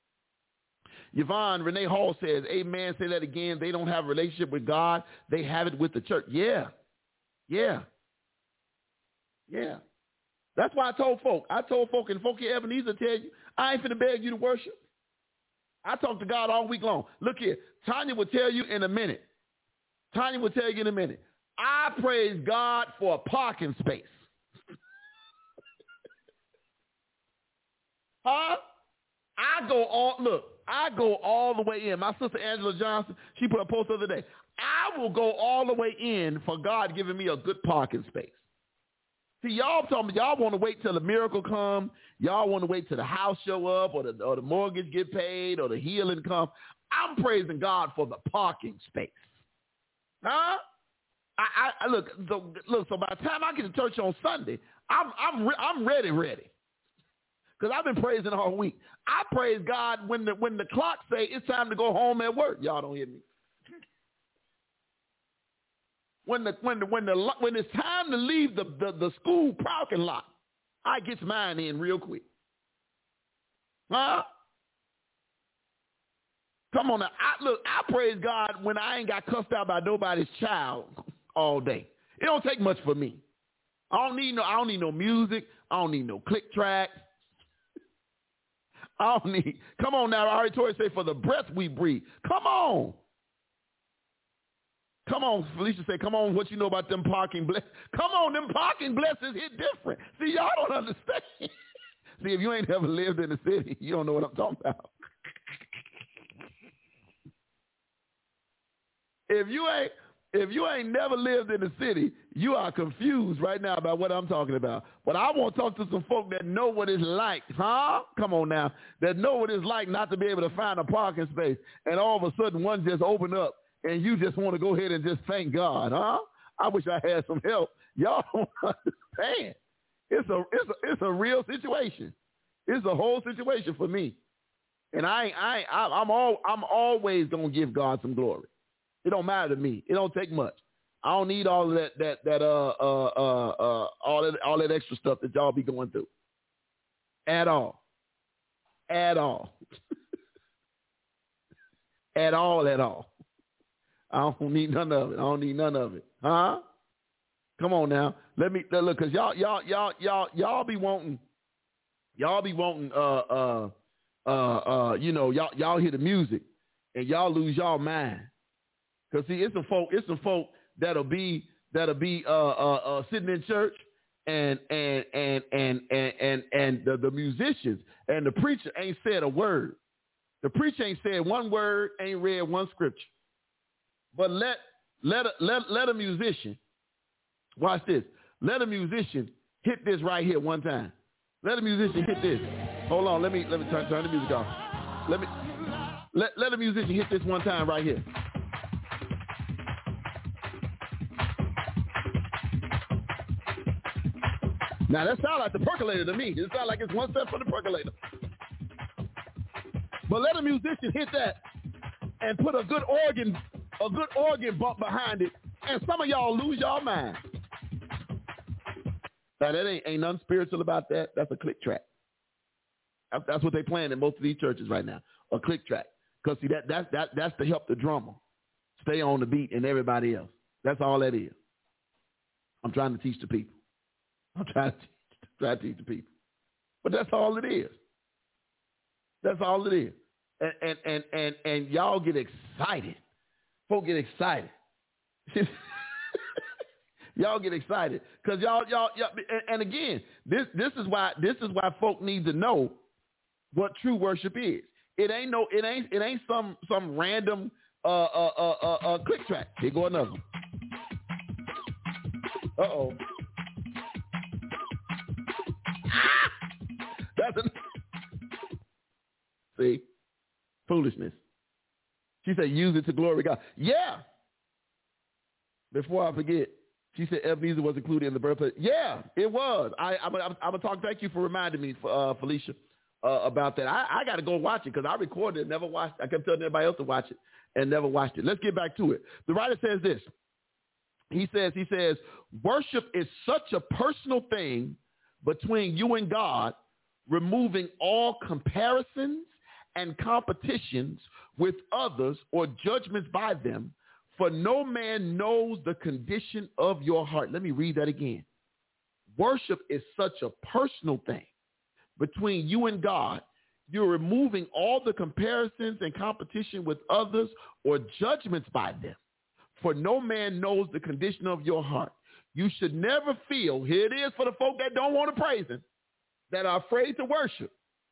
Yvonne Renee Hall says, amen, say that again. They don't have a relationship with God. They have it with the church. Yeah. That's why I told folk in Folk Ebenezer tell you, I ain't finna beg you to worship. I talk to God all week long. Look here. Tanya will tell you in a minute. I praise God for a parking space. Huh? I go all the way in. My sister Angela Johnson, she put a post the other day. I will go all the way in for God giving me a good parking space. See, y'all told me y'all want to wait till the miracle come. Y'all want to wait till the house show up or the mortgage get paid or the healing come. I'm praising God for the parking space. Huh? I look. So by the time I get to church on Sunday, I'm ready. Because I've been praising all week. I praise God when the clock say it's time to go home at work. Y'all don't hear me. When it's time to leave the school parking lot, I get mine in real quick. Huh? Come on now. I praise God when I ain't got cussed out by nobody's child all day. It don't take much for me. I don't need no music. I don't need no click tracks. Come on now. I already told you, say, for the breath we breathe. Come on. Felicia say, come on, what you know about them parking blessings? Come on, them parking blessings hit different. See, y'all don't understand. See, if you ain't ever lived in the city, you don't know what I'm talking about. If you ain't never lived in the city, you are confused right now about what I'm talking about. But I want to talk to some folk that know what it's like, huh? Come on now. That know what it's like not to be able to find a parking space, and all of a sudden one just opened up, and you just want to go ahead and just thank God, huh? I wish I had some help. Y'all don't understand. It's a real situation. It's a whole situation for me, and I'm always gonna give God some glory. It don't matter to me. It don't take much. I don't need all of all that extra stuff that y'all be going through. At all. At all. At all. I don't need none of it. Huh? Come on now. Let me look, cause y'all be wanting, y'all hear the music and y'all lose y'all mind. Cause see, it's some folk that'll be sitting in church and the musicians and the preacher ain't said a word. The preacher ain't said one word, ain't read one scripture. But let a musician, watch this. Let a musician hit this right here one time. Let a musician hit this. Hold on, let me turn the music off. Let a musician hit this one time right here. Now that sounds like the percolator to me. It sounds like it's one step for the percolator. But let a musician hit that and put a good organ bump behind it, and some of y'all lose y'all mind. Now that ain't nothing spiritual about that. That's a click track. That's what they playing in most of these churches right now, a click track. Because see, that's to help the drummer stay on the beat and everybody else. That's all that is. I'm trying to teach the people. I'm trying to teach the people. But that's all it is. That's all it is. And y'all get excited. Folk get excited. Y'all get excited because y'all. And again, this is why folk need to know what true worship is. It ain't some random click track. Here go another one. Uh-oh. See, foolishness. She said, use it to glory God. Yeah. Before I forget, she said Ebenezer was included in the birthplace. Yeah, it was. I'm gonna talk. Thank you for reminding me, Felicia, about that. I got to go watch it because I recorded it, never watched it. I kept telling everybody else to watch it and never watched it. Let's get back to it. The writer says this. He says, worship is such a personal thing between you and God, removing all comparisons and competitions with others or judgments by them, for no man knows the condition of your heart. Let me read that again. Worship is such a personal thing between you and God. You're removing all the comparisons and competition with others or judgments by them. For no man knows the condition of your heart. You should never feel, here it is for the folk that don't want to praise him, that are afraid to worship.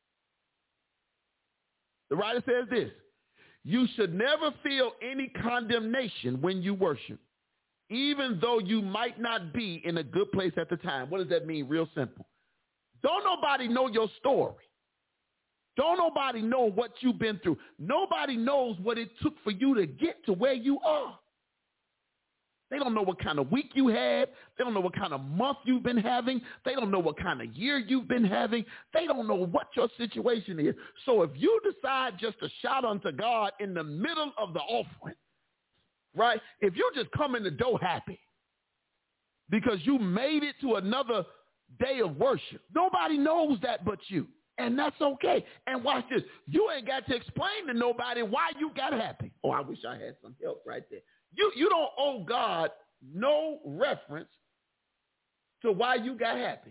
The writer says this, you should never feel any condemnation when you worship, even though you might not be in a good place at the time. What does that mean? Real simple. Don't nobody know your story. Don't nobody know what you've been through. Nobody knows what it took for you to get to where you are. They don't know what kind of week you had. They don't know what kind of month you've been having. They don't know what kind of year you've been having. They don't know what your situation is. So if you decide just to shout unto God in the middle of the offering, right? If you just come in the door happy because you made it to another day of worship, nobody knows that but you. And that's okay. And watch this. You ain't got to explain to nobody why you got happy. Oh, I wish I had some help right there. You don't owe God no reference to why you got happy.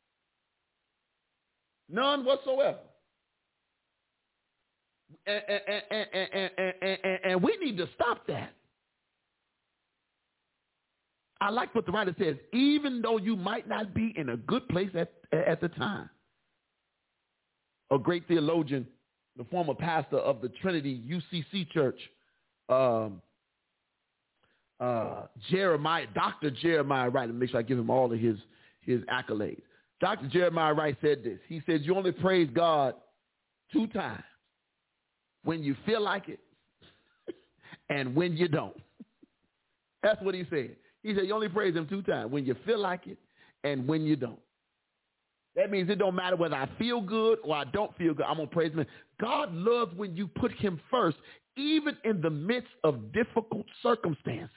None whatsoever. And we need to stop that. I like what the writer says, even though you might not be in a good place at the time. A great theologian, the former pastor of the Trinity UCC Church, Dr. Jeremiah Wright, make sure I give him all of his accolades. Dr. Jeremiah Wright said this. He said, you only praise God 2 times, when you feel like it and when you don't. That's what he said. He said, you only praise him 2 times, when you feel like it and when you don't. That means it don't matter whether I feel good or I don't feel good. I'm going to praise him. God loves when you put him first, even in the midst of difficult circumstances.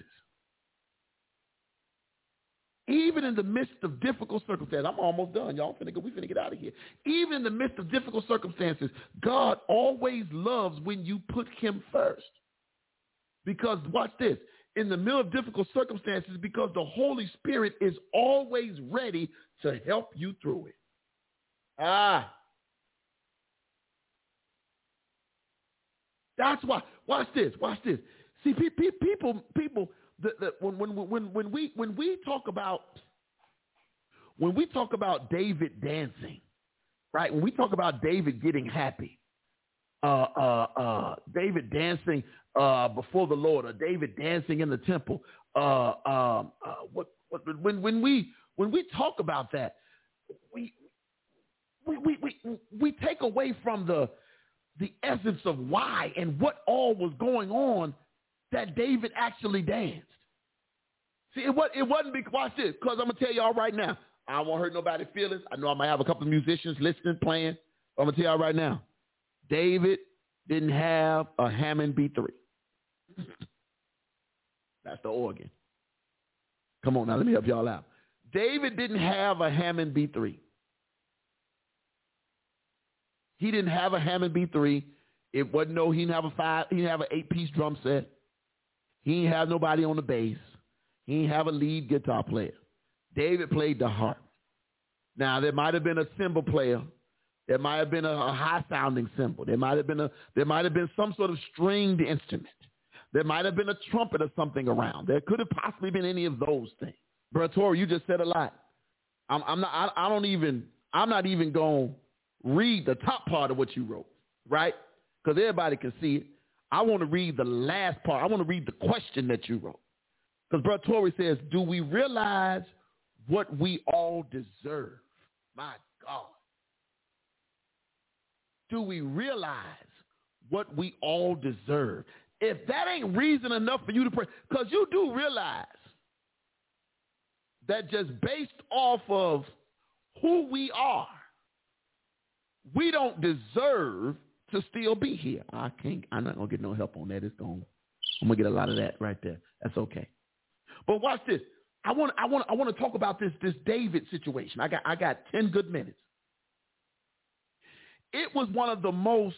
Even in the midst of difficult circumstances. I'm almost done. Y'all we finna get out of here. Even in the midst of difficult circumstances, God always loves when you put him first. Because watch this. In the middle of difficult circumstances, because the Holy Spirit is always ready to help you through it. That's why. Watch this. See, people. When we talk about David dancing, right? When we talk about David getting happy, David dancing before the Lord, or David dancing in the temple. When we talk about that, we take away from the essence of why and what all was going on that David actually danced. See, it wasn't because, watch this, because I'm going to tell y'all right now, I don't want to hurt nobody's feelings. I know I might have a couple of musicians listening, playing. But I'm going to tell y'all right now, David didn't have a Hammond B3. That's the organ. Come on now, let me help y'all out. David didn't have a Hammond B3. He didn't have a Hammond B3. It wasn't he didn't have he didn't have an 8-piece drum set. He didn't have nobody on the bass. He didn't have a lead guitar player. David played the harp. Now, there might have been a cymbal player. There might have been a high-sounding cymbal. There might have been some sort of stringed instrument. There might have been a trumpet or something around. There could have possibly been any of those things. Brother Torrey, you just said a lot. I'm not even going to read the top part of what you wrote, right? Because everybody can see it. I want to read the last part. I want to read the question that you wrote. Because Brother Torrey says, do we realize what we all deserve? My God. Do we realize what we all deserve? If that ain't reason enough for you to pray, because you do realize that just based off of who we are, we don't deserve to still be here. I'm not going to get no help on that. I'm going to get a lot of that right there. That's okay. But watch this. I want to talk about this David situation. I got 10 good minutes. It was one of the most,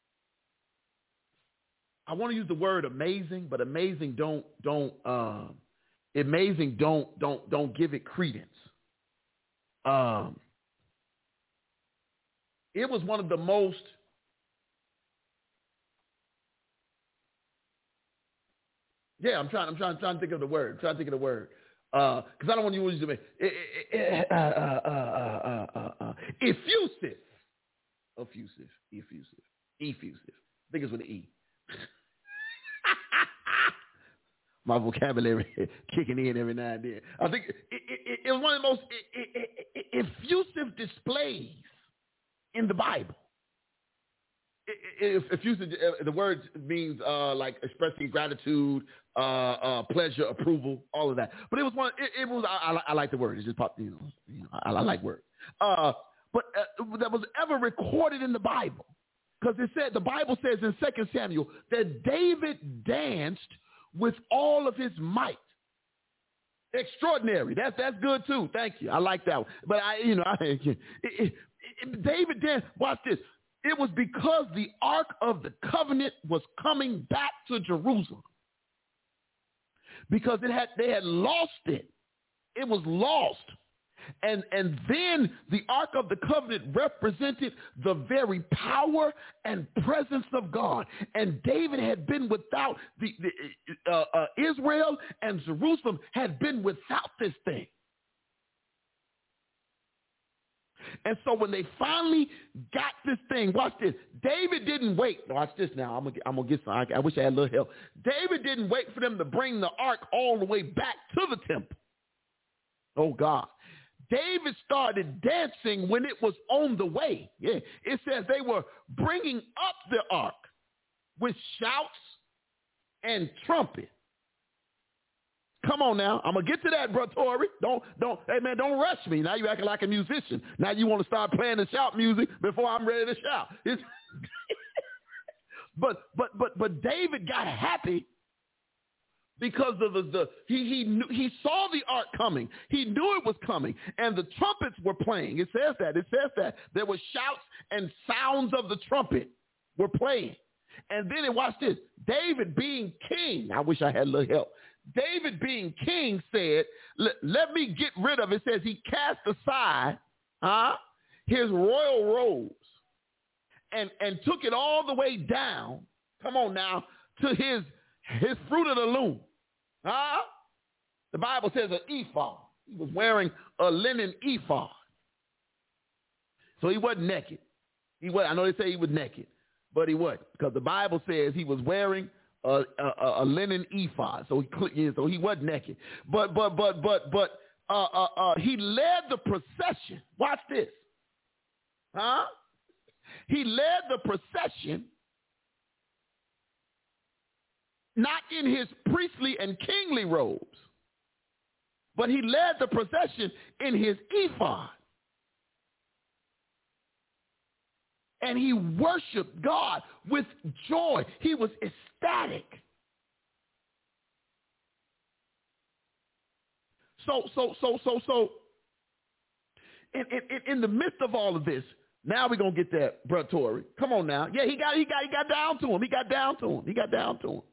I want to use the word amazing, but amazing don't give it credence. It was one of the most Yeah, I'm trying to think of the word. Because I don't want to use it. Effusive. I think it's with an E. My vocabulary kicking in every now and then. I think it was one of the most effusive displays in the Bible. Effusive, the word means like expressing gratitude, pleasure, approval, all of that. But it was one. It was. I like the word. It just popped. I like words. But that was ever recorded in the Bible, because the Bible says in 2 Samuel that David danced with all of his might. Extraordinary. That's good too. Thank you. I like that one. But David danced. Watch this. It was because the Ark of the Covenant was coming back to Jerusalem. Because they had lost it. It was lost. And then the Ark of the Covenant represented the very power and presence of God. And David had been without Israel, and Jerusalem had been without this thing. And so when they finally got this thing, watch this. David didn't wait. Watch this now. I'm gonna get some. I wish I had a little help. David didn't wait for them to bring the ark all the way back to the temple. Oh God. David started dancing when it was on the way. Yeah, it says they were bringing up the ark with shouts and trumpet. Come on now. I'm going to get to that, Brother Torrey. Hey man, don't rush me. Now you acting like a musician. Now you want to start playing the shout music before I'm ready to shout. But David got happy because of he saw the ark coming. He knew it was coming, and the trumpets were playing. It says that there were shouts and sounds of the trumpet were playing. And then watch this. David being king. I wish I had a little help. David being king said, let me get rid of it. It says he cast aside his royal robes and took it all the way down. Come on now, to his fruit of the loom. The Bible says an ephod. He was wearing a linen ephod. So he wasn't naked. I know they say he was naked, but he wasn't, because the Bible says he was wearing a linen ephod. So he wasn't naked. But he led the procession. Watch this. He led the procession not in his priestly and kingly robes, but he led the procession in his ephod. And he worshiped God with joy. He was ecstatic. So in the midst of all of this, now we're going to get that, Brother Torrey. Come on now. Yeah, he got down to him. He got down to him.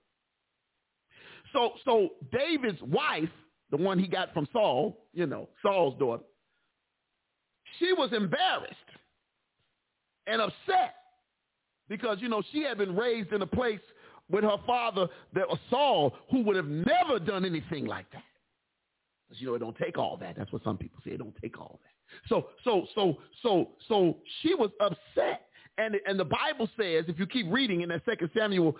So David's wife, the one he got from Saul, Saul's daughter, she was embarrassed and upset because, she had been raised in a place with her father, that was Saul, who would have never done anything like that. Because, it don't take all that. That's what some people say. It don't take all that. So she was upset. And the Bible says, if you keep reading in that 2 Samuel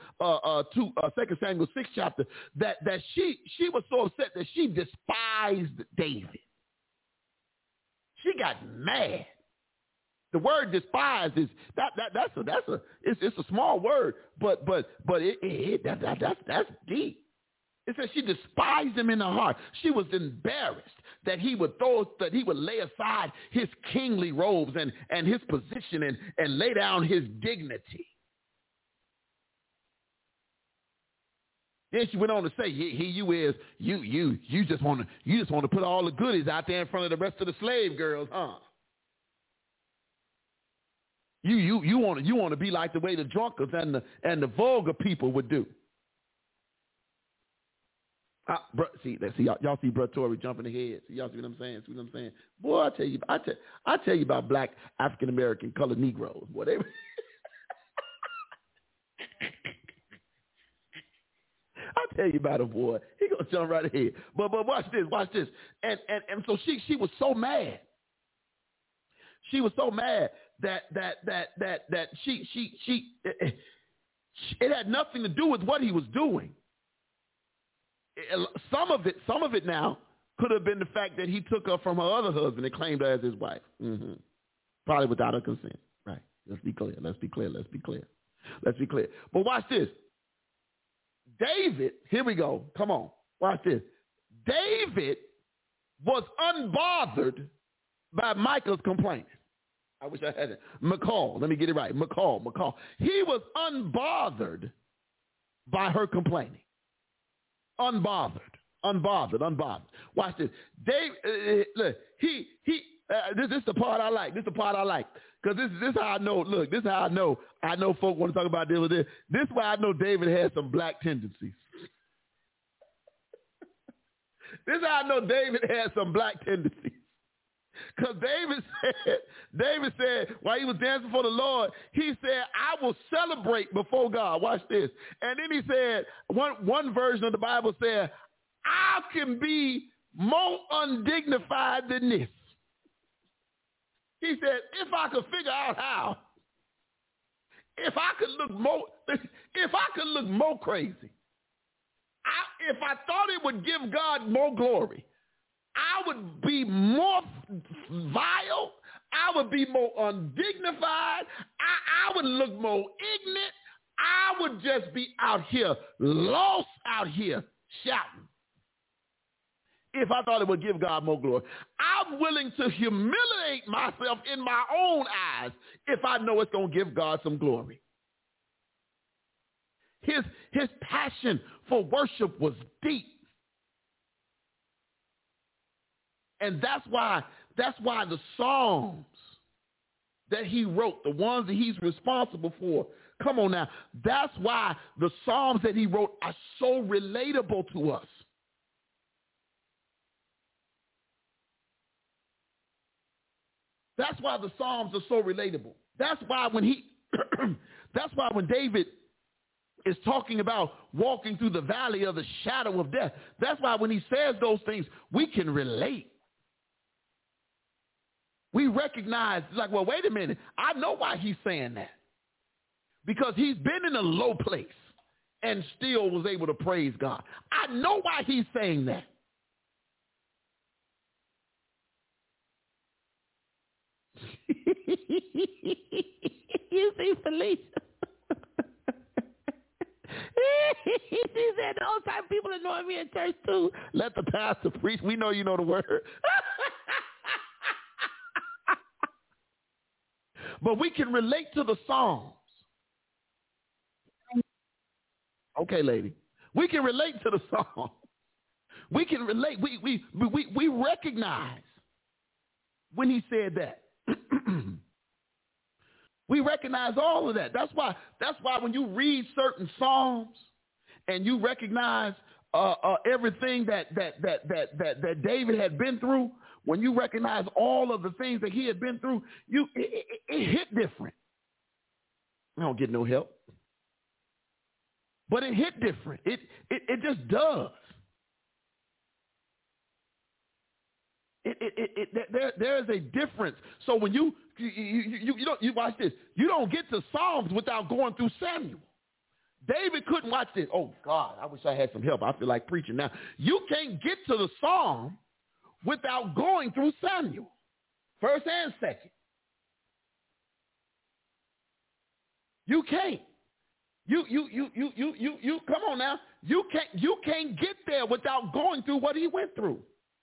6 chapter, that she was so upset that she despised David. She got mad. The word despise is it's a small word, but that's deep. It says she despised him in her heart. She was embarrassed that he would lay aside his kingly robes and his position and lay down his dignity. Then she went on to say, "Here you is, you just want to put all the goodies out there in front of the rest of the slave girls, huh? You want to be like the way the drunkards and the vulgar people would do." Y'all see Brother Torrey jumping ahead. See, y'all see what I'm saying? Boy, I tell you about black African American colored Negroes. Whatever. I'll tell you about it, boy. He gonna jump right ahead. But watch this. And so she was so mad. She was so mad that she it had nothing to do with what he was doing. Some of it now could have been the fact that he took her from her other husband and claimed her as his wife. Mm-hmm. Probably without her consent. Right. Let's be clear. But watch this. David, here we go. Come on. Watch this. David was unbothered by Michael's complaining. I wish I had it. Michal. Let me get it right. Michal. He was unbothered by her complaining. Unbothered. Watch this. David, look, this is the part I like. Because this is how I know. Look, this is how I know folk want to talk about this. This is why I know David has some black tendencies. This is how I know David has some black tendencies. Because David said, while he was dancing for the Lord, he said, I will celebrate before God. Watch this. And then he said, one version of the Bible said, I can be more undignified than this. He said, if I could figure out how, if I could look more crazy, if I thought it would give God more glory, I would be more vile. I would be more undignified. I would look more ignorant. I would just be out here, lost out here, shouting. If I thought it would give God more glory. I'm willing to humiliate myself in my own eyes if I know it's going to give God some glory. His passion for worship was deep. And that's why the Psalms that he wrote, the ones that he's responsible for, come on now, that's why the Psalms that he wrote are so relatable to us. That's why the Psalms are so relatable. That's why when David is talking about walking through the valley of the shadow of death, that's why when he says those things, we can relate. We recognize, like, well, wait a minute. I know why he's saying that. Because he's been in a low place and still was able to praise God. I know why he's saying that. You see, Felicia. She said, those type of people annoy me in church too. Let the pastor preach. We know you know the word. But we can relate to the Psalms. Okay, lady. We can relate to the Psalms. We can relate. We recognize when he said that. We recognize all of that. That's why when you read certain Psalms and you recognize everything that David had been through, when you recognize all of the things that he had been through, it hit different. I don't get no help. But it hit different. It just does. There is a difference. So when you watch this, you don't get to Psalms without going through Samuel. David couldn't watch this. Oh God, I wish I had some help. I feel like preaching now. You can't get to the Psalm without going through Samuel, first and second. You can't. You come on now. You can't get there without going through what he went through.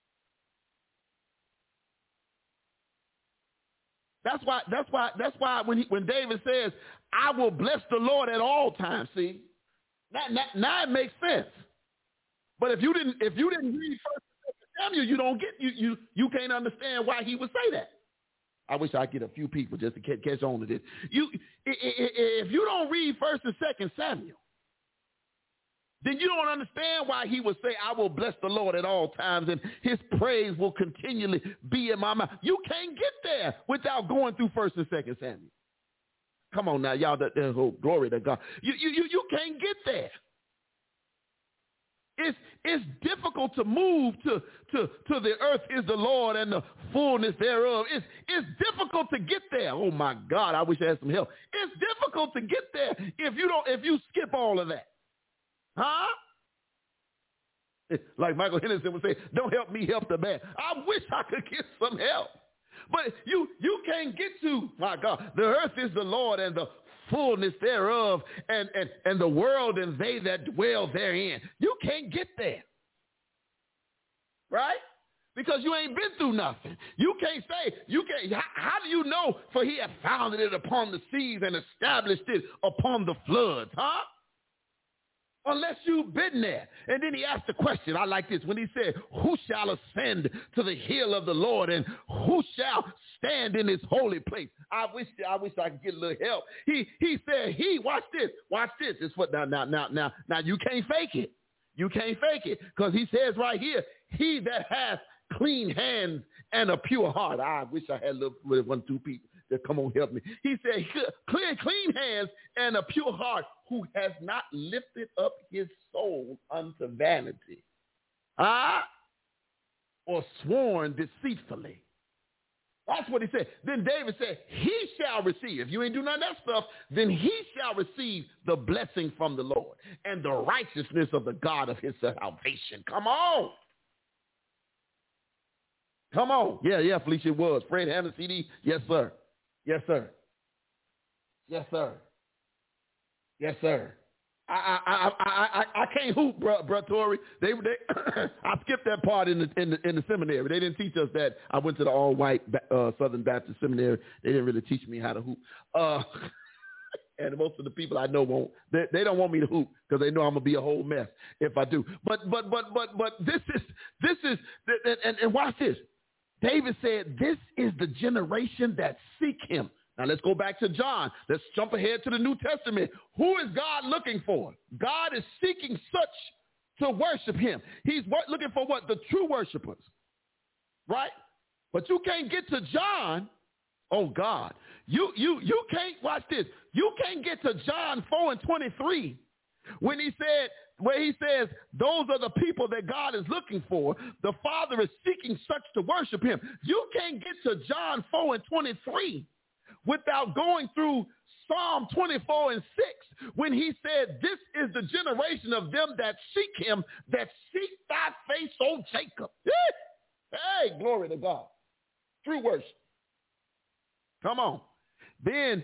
That's why when David says, I will bless the Lord at all times, see, now it makes sense. But if you didn't read First Samuel, you can't understand why he would say that. I wish I could get a few people just to catch on to this. If you don't read First and Second Samuel, then you don't understand why he would say, I will bless the Lord at all times, and his praise will continually be in my mouth. You can't get there without going through First and Second Samuel. Come on now, y'all, that whole glory to God. You can't get there. it's difficult to move to the earth is the Lord and the fullness thereof. It's difficult to get there. Oh my God, I wish I had some help. It's difficult to get there if you skip all of that. Huh? Like Michael Henderson would say, don't help me help the man. I wish I could get some help. But you can't get to, my God, the earth is the Lord and the fullness thereof, and the world and they that dwell therein. You can't get there. Right? Because you ain't been through nothing. You can't say, how do you know? For he hath founded it upon the seas and established it upon the floods, huh? Unless you've been there. And then he asked the question, I like this, when he said, who shall ascend to the hill of the Lord, and who shall stand in his holy place? I wish I could get a little help. He said, watch this. It's what now you can't fake it. You can't fake it. Because he says right here, he that hath clean hands and a pure heart. I wish I had a little 1-2 people that come on help me. He said, clean hands and a pure heart, who has not lifted up his soul unto vanity, or sworn deceitfully. That's what he said. Then David said, he shall receive. If you ain't do none of that stuff, then he shall receive the blessing from the Lord and the righteousness of the God of his salvation. Come on. Come on. Yeah, Felicia, it was. Fred Hammond CD. Yes, sir. Yes, sir. Yes, sir. Yes, sir. I can't hoop, bro, Tory. They I skipped that part in the seminary. They didn't teach us that. I went to the all-white Southern Baptist Seminary. They didn't really teach me how to hoop. And most of the people I know won't. They don't want me to hoop because they know I'm gonna be a whole mess if I do. But this is and watch this. David said, "This is the generation that seek him." Now let's go back to John. Let's jump ahead to the New Testament. Who is God looking for? God is seeking such to worship him. He's looking for what? The true worshipers, right? But you can't get to John. Oh God, you can't watch this. You can't get to John 4:23 when he said, where he says, those are the people that God is looking for. The Father is seeking such to worship him. You can't get to John 4:23 without going through Psalm 24:6 when he said, this is the generation of them that seek him, that seek thy face, O Jacob. Hey, glory to God. True worship. Come on. Then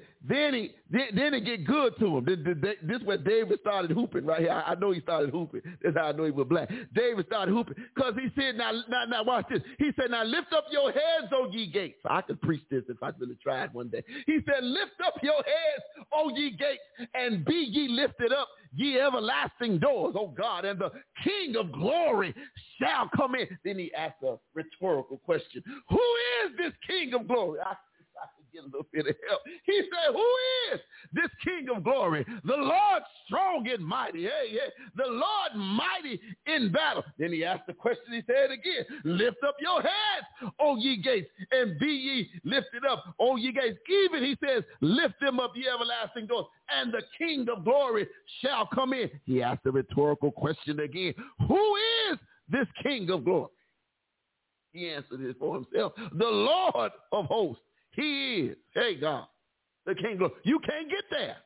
it get good to him. This is where David started hooping right here. I know he started hooping. That's how I know he was black. David started hooping because he said, now watch this. He said, now lift up your heads, O ye gates. I could preach this if I really tried one day. He said, lift up your heads, O ye gates, and be ye lifted up, ye everlasting doors, O God, and the King of glory shall come in. Then he asked a rhetorical question. Who is this King of glory? I could get a little bit of help. He said, who is this King of glory? The Lord strong and mighty. Hey, the Lord mighty in battle. Then he asked the question, he said again, lift up your heads, O ye gates, and be ye lifted up, O ye gates. Even he says, lift them up, ye everlasting doors, and the King of glory shall come in. He asked the rhetorical question again, who is this King of glory? He answered it for himself. The Lord of hosts. He is, hey God, the King of glory. You can't get there.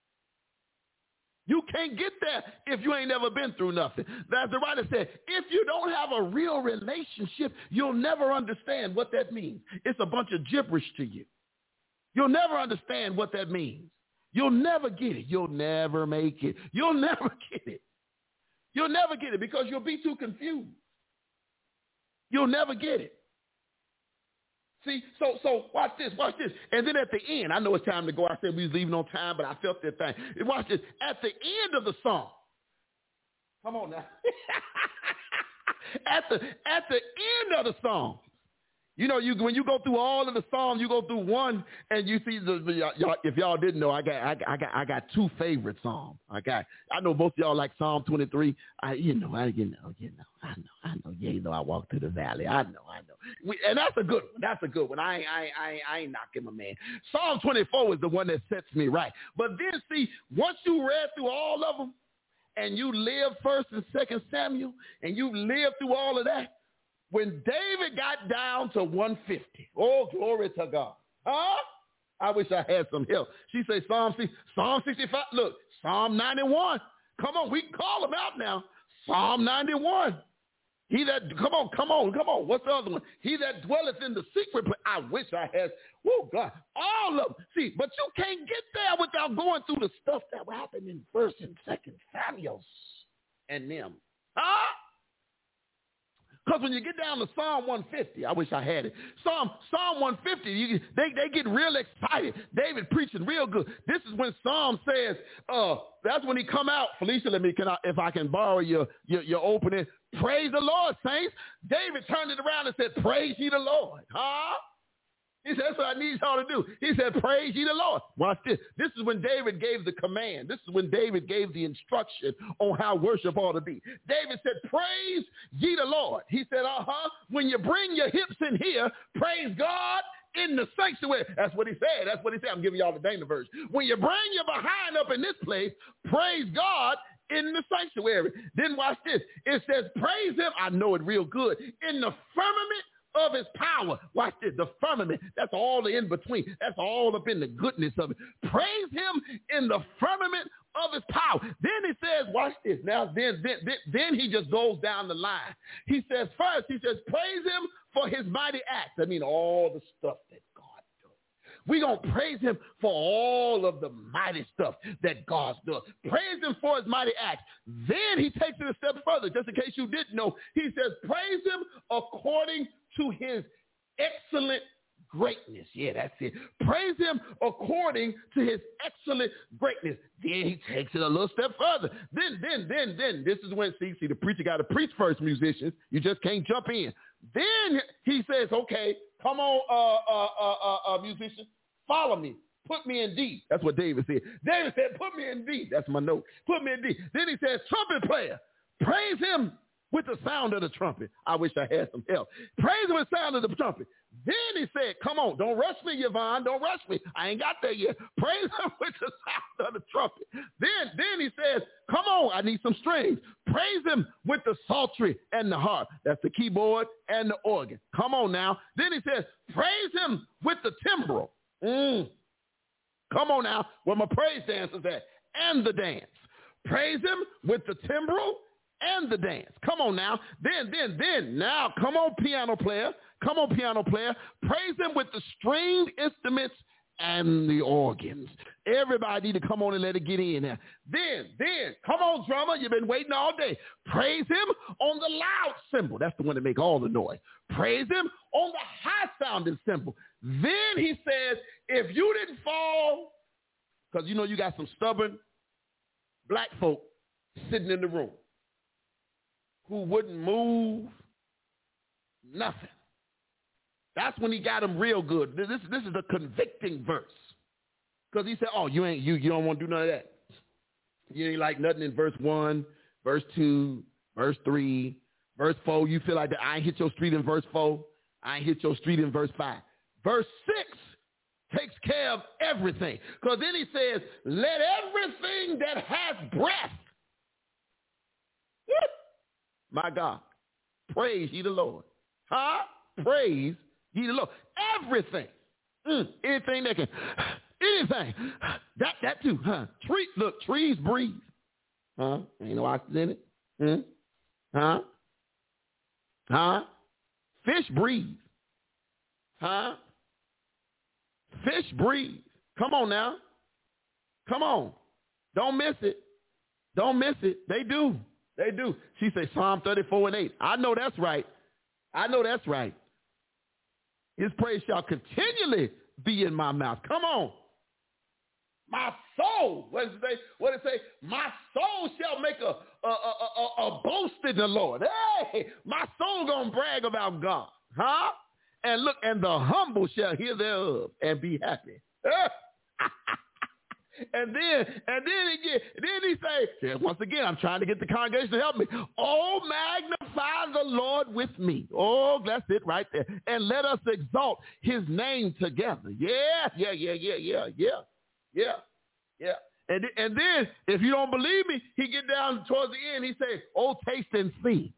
You can't get there if you ain't never been through nothing. As the writer said, if you don't have a real relationship, you'll never understand what that means. It's a bunch of gibberish to you. You'll never understand what that means. You'll never get it. You'll never make it. You'll never get it. You'll never get it because you'll be too confused. You'll never get it. See, so watch this. And then at the end, I know it's time to go. I said we was leaving on time, but I felt that thing. Watch this. At the end of the song, come on now. at the end of the song, you know, when you go through all of the songs, you go through one, and you see y'all, if y'all didn't know, I got two favorite songs. I know most of y'all like Psalm 23. I know. Yeah, you know, I walk through the valley. I know. And that's a good one. That's a good one. I ain't knocking my man. Psalm 24 is the one that sets me right. But then see, once you read through all of them, and you live 1 and 2 Samuel, and you live through all of that, when David got down to 150, oh, glory to God. Huh? I wish I had some help. She said Psalm 65. Look, Psalm 91. Come on, we can call them out now. Psalm 91. He that, come on. What's the other one? He that dwelleth in the secret place. I wish I had, oh God, all of them. See, but you can't get there without going through the stuff that happened in 1 and 2 Samuel and them. Huh? Because when you get down to Psalm 150, I wish I had it. Psalm 150, they get real excited. David preaching real good. This is when Psalm says, that's when he come out. Felicia, if I can borrow your opening. Praise the Lord, saints. David turned it around and said, praise ye the Lord. Huh? He said, that's what I need y'all to do. He said, praise ye the Lord. Watch this. This is when David gave the command. This is when David gave the instruction on how worship ought to be. David said, praise ye the Lord. He said, when you bring your hips in here, praise God in the sanctuary. That's what he said. I'm giving y'all the Dana version. When you bring your behind up in this place, praise God in the sanctuary. Then watch this. It says, praise him. I know it real good. In the firmament of his power. Watch this, the firmament. That's all the in-between. That's all up in the goodness of it. Praise him in the firmament of his power. Then he says, watch this. Now, then he just goes down the line. He says, first, praise him for his mighty acts. I mean, all the stuff that God does. We're going to praise him for all of the mighty stuff that God does. Praise him for his mighty acts. Then he takes it a step further, just in case you didn't know. He says, praise him according to his excellent greatness. Yeah, that's it. Praise him according to his excellent greatness. Then he takes it a little step further. Then, this is when, see, the preacher got to preach first, musicians. You just can't jump in. Then he says, okay, come on, musician, follow me. Put me in D. That's what David said. David said, put me in D. That's my note. Put me in D. Then he says, trumpet player, praise him with the sound of the trumpet. I wish I had some help. Praise him with the sound of the trumpet. Then he said, come on, don't rush me, Yvonne. Don't rush me. I ain't got there yet. Praise him with the sound of the trumpet. Then he says, come on, I need some strings. Praise him with the psaltery and the harp. That's the keyboard and the organ. Come on now. Then he says, praise him with the timbrel. Come on now, where my praise dancers at? And the dance. Praise him with the timbrel and the dance. Come on now. Then. Now, come on, piano player. Come on, piano player. Praise him with the stringed instruments and the organs. Everybody need to come on and let it get in there. Then, come on, drummer. You've been waiting all day. Praise him on the loud cymbal. That's the one that make all the noise. Praise him on the high-sounding cymbal. Then he says, if you didn't fall, because you know you got some stubborn black folk sitting in the room who wouldn't move nothing. That's when he got him real good. This is a convicting verse. Because he said, oh, you don't want to do none of that. You ain't like nothing in verse 1, verse 2, verse 3, verse 4. You feel like that I ain't hit your street in verse 4. I ain't hit your street in verse 5. Verse 6 takes care of everything. Because then he says, let everything that has breath, my God, praise ye the Lord. Huh? Praise ye the Lord. Everything. Anything that can, anything. That too. Huh? Look, trees breathe. Huh? Ain't no oxygen in it. Huh? Huh? Fish breathe. Huh? Fish breathe. Come on now. Come on. Don't miss it. Don't miss it. They do. They do. She said Psalm 34:8. I know that's right. I know that's right. His praise shall continually be in my mouth. Come on. My soul, what does it say? My soul shall make a boast in the Lord. Hey, my soul gonna brag about God. Huh? And look, and the humble shall hear thereof and be happy. And then he say, once again, I'm trying to get the congregation to help me. Oh, magnify the Lord with me. Oh, that's it right there. And let us exalt his name together. Yeah. And then, if you don't believe me, he get down towards the end, he say, oh, taste and see.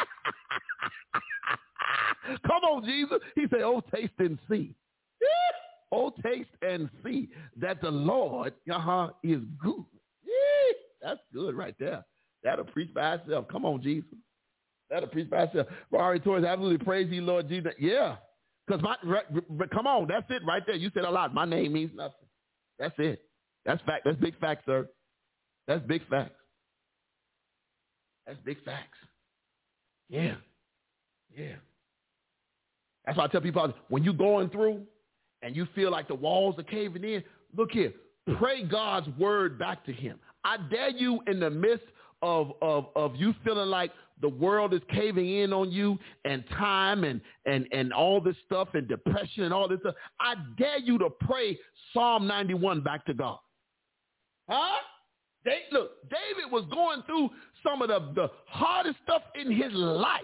Come on, Jesus. He say, oh, taste and see. Oh, taste and see that the Lord is good. That's good right there. That'll preach by itself. Come on, Jesus. That'll preach by itself. Rory Torres, absolutely praise you, Lord Jesus. Yeah. Because come on, that's it right there. You said a lot. My name means nothing. That's it. That's fact. That's big facts, sir. That's big facts. That's big facts. Yeah. Yeah. That's why I tell people, when you're going through and you feel like the walls are caving in, look here. Pray God's word back to him. I dare you, in the midst of you feeling like the world is caving in on you and time and all this stuff and depression and all this stuff, I dare you to pray Psalm 91 back to God. Huh? Look, David was going through some of the hardest stuff in his life.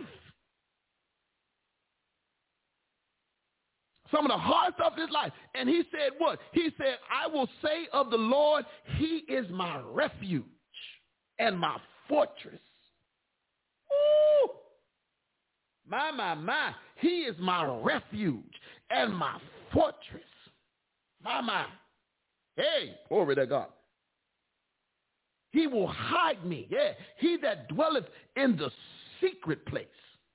Some of the hard stuff in his life. And he said what? He said, I will say of the Lord, he is my refuge and my fortress. Ooh. My. He is my refuge and my fortress. My. Hey, glory to God. He will hide me. Yeah. He that dwelleth in the secret place.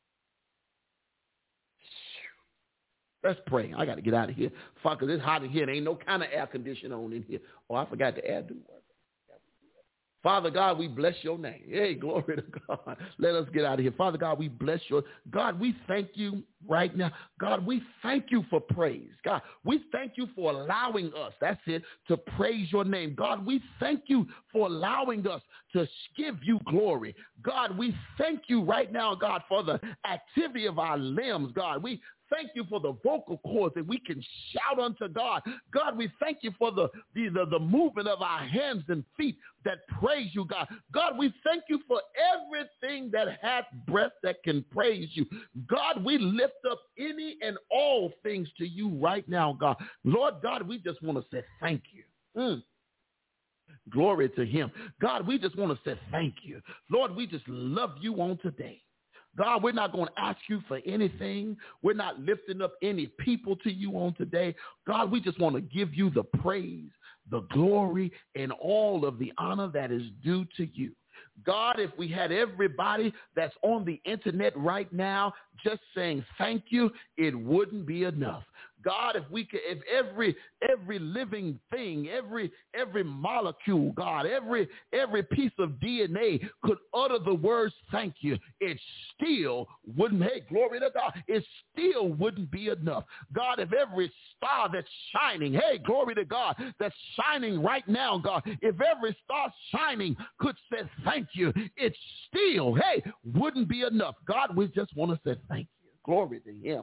Let's pray. I got to get out of here. Fuck, it's hot in here. There ain't no kind of air conditioner on in here. Oh, I forgot the air do work. Father God, we bless your name. Hey, glory to God. Let us get out of here. Father God, we bless your God. We thank you right now. God, we thank you for praise. God, we thank you for allowing us, that's it, to praise your name. God, we thank you for allowing us to give you glory. God, we thank you right now, God, for the activity of our limbs. God, we thank you for the vocal cords that we can shout unto God. God, we thank you for the movement of our hands and feet that praise you, God. God, we thank you for everything that hath breath that can praise you. God, we lift up any and all things to you right now, God. Lord God, we just want to say thank you. Glory to him. God, we just want to say thank you. Lord, we just love you on today. God, we're not going to ask you for anything. We're not lifting up any people to you on today. God, we just want to give you the praise, the glory, and all of the honor that is due to you. God, if we had everybody that's on the internet right now just saying thank you, it wouldn't be enough. God, if every living thing, every molecule, God, every piece of DNA could utter the words thank you, it still wouldn't, hey, glory to God, it still wouldn't be enough. God, if every star that's shining, hey, glory to God, that's shining right now, God, if every star shining could say thank you, it still, hey, wouldn't be enough. God, we just want to say thank you. Glory to him.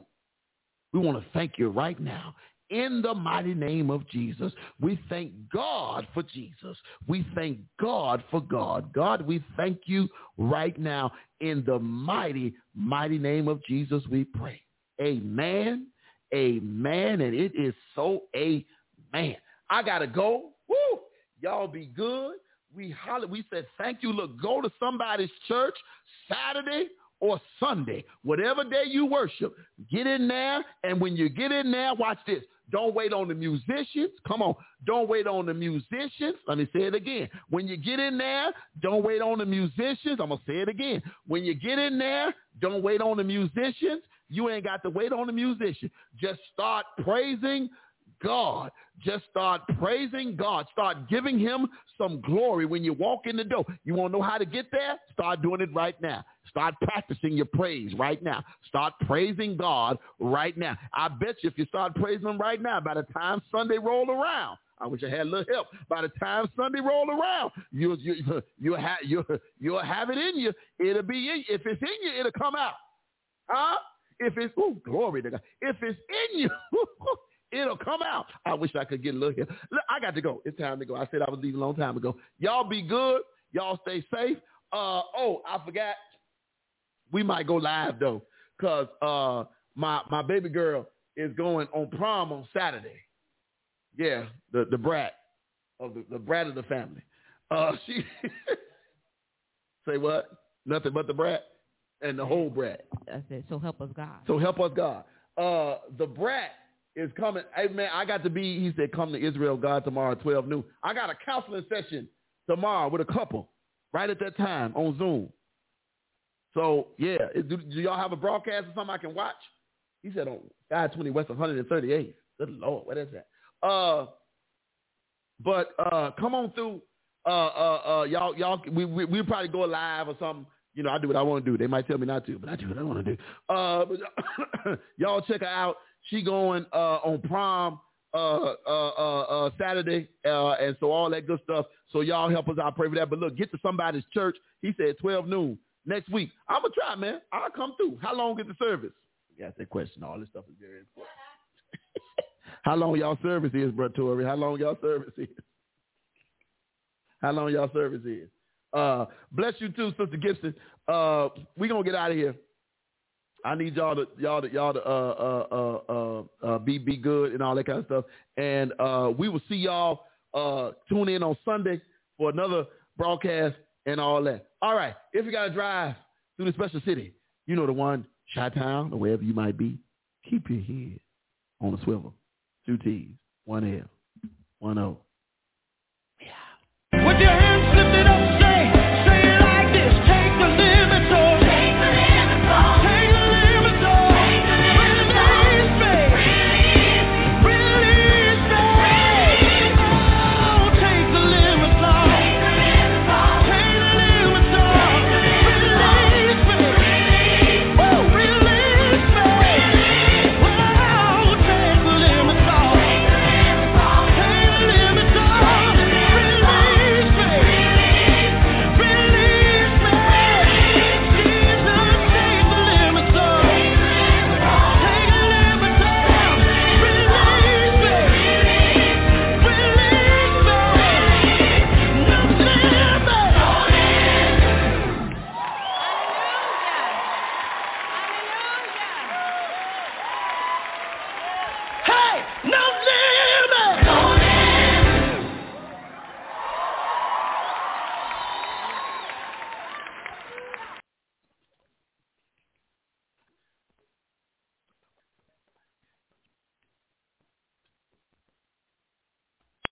We want to thank you right now. In the mighty name of Jesus, we thank God for Jesus. We thank God for God. God, we thank you right now. In the mighty, mighty name of Jesus, we pray. Amen, amen, and it is so amen. I got to go. Woo! Y'all be good. We said thank you. Look, go to somebody's church Saturday or Sunday, whatever day you worship, get in there. And when you get in there, watch this. Don't wait on the musicians. Come on. Don't wait on the musicians. Let me say it again. When you get in there, don't wait on the musicians. I'm going to say it again. When you get in there, don't wait on the musicians. You ain't got to wait on the musician. Just start praising God. Just start praising God. Start giving him some glory when you walk in the door. You want to know how to get there? Start doing it right now. Start practicing your praise right now. Start praising God right now. I bet you if you start praising him right now, by the time Sunday roll around, I wish I had a little help. By the time Sunday roll around, you'll have it in you. It'll be in you. If it's in you, it'll come out. Huh? If it's, glory to God. If it's in you, it'll come out. I wish I could get a little help. Look, I got to go. It's time to go. I said I was leaving a long time ago. Y'all be good. Y'all stay safe. I forgot. We might go live, though, because my baby girl is going on prom on Saturday. Yeah, the brat. of the brat of the family. She say what? Nothing but the brat and the whole brat. I said, so help us God. So help us God. The brat is coming. Hey, man, I got to be, he said, come to Israel, God, tomorrow at 12 noon. I got a counseling session tomorrow with a couple right at that time on Zoom. So, yeah, do y'all have a broadcast or something I can watch? He said on 520 West 138th. Good Lord, what is that? But come on through. Y'all, we'll probably go live or something. You know, I do what I want to do. They might tell me not to, but I do what I want to do. But y'all check her out. She going on prom Saturday, and so all that good stuff. So y'all help us out, pray for that. But look, get to somebody's church. He said 12 noon next week. I'm going to try, man. I'll come through. How long is the service? You ask that question. All this stuff is very important. How long y'all service is, Brother Torrey? How long y'all service is? How long y'all service is? Bless you too, Sister Gibson. We're going to get out of here. I need y'all to be good and all that kind of stuff. And we will see y'all tune in on Sunday for another broadcast and all that. All right. If you got to drive through the special city, you know the one, Chi-Town or wherever you might be, keep your head on the swivel. 2 T's, 1 L, 1 O.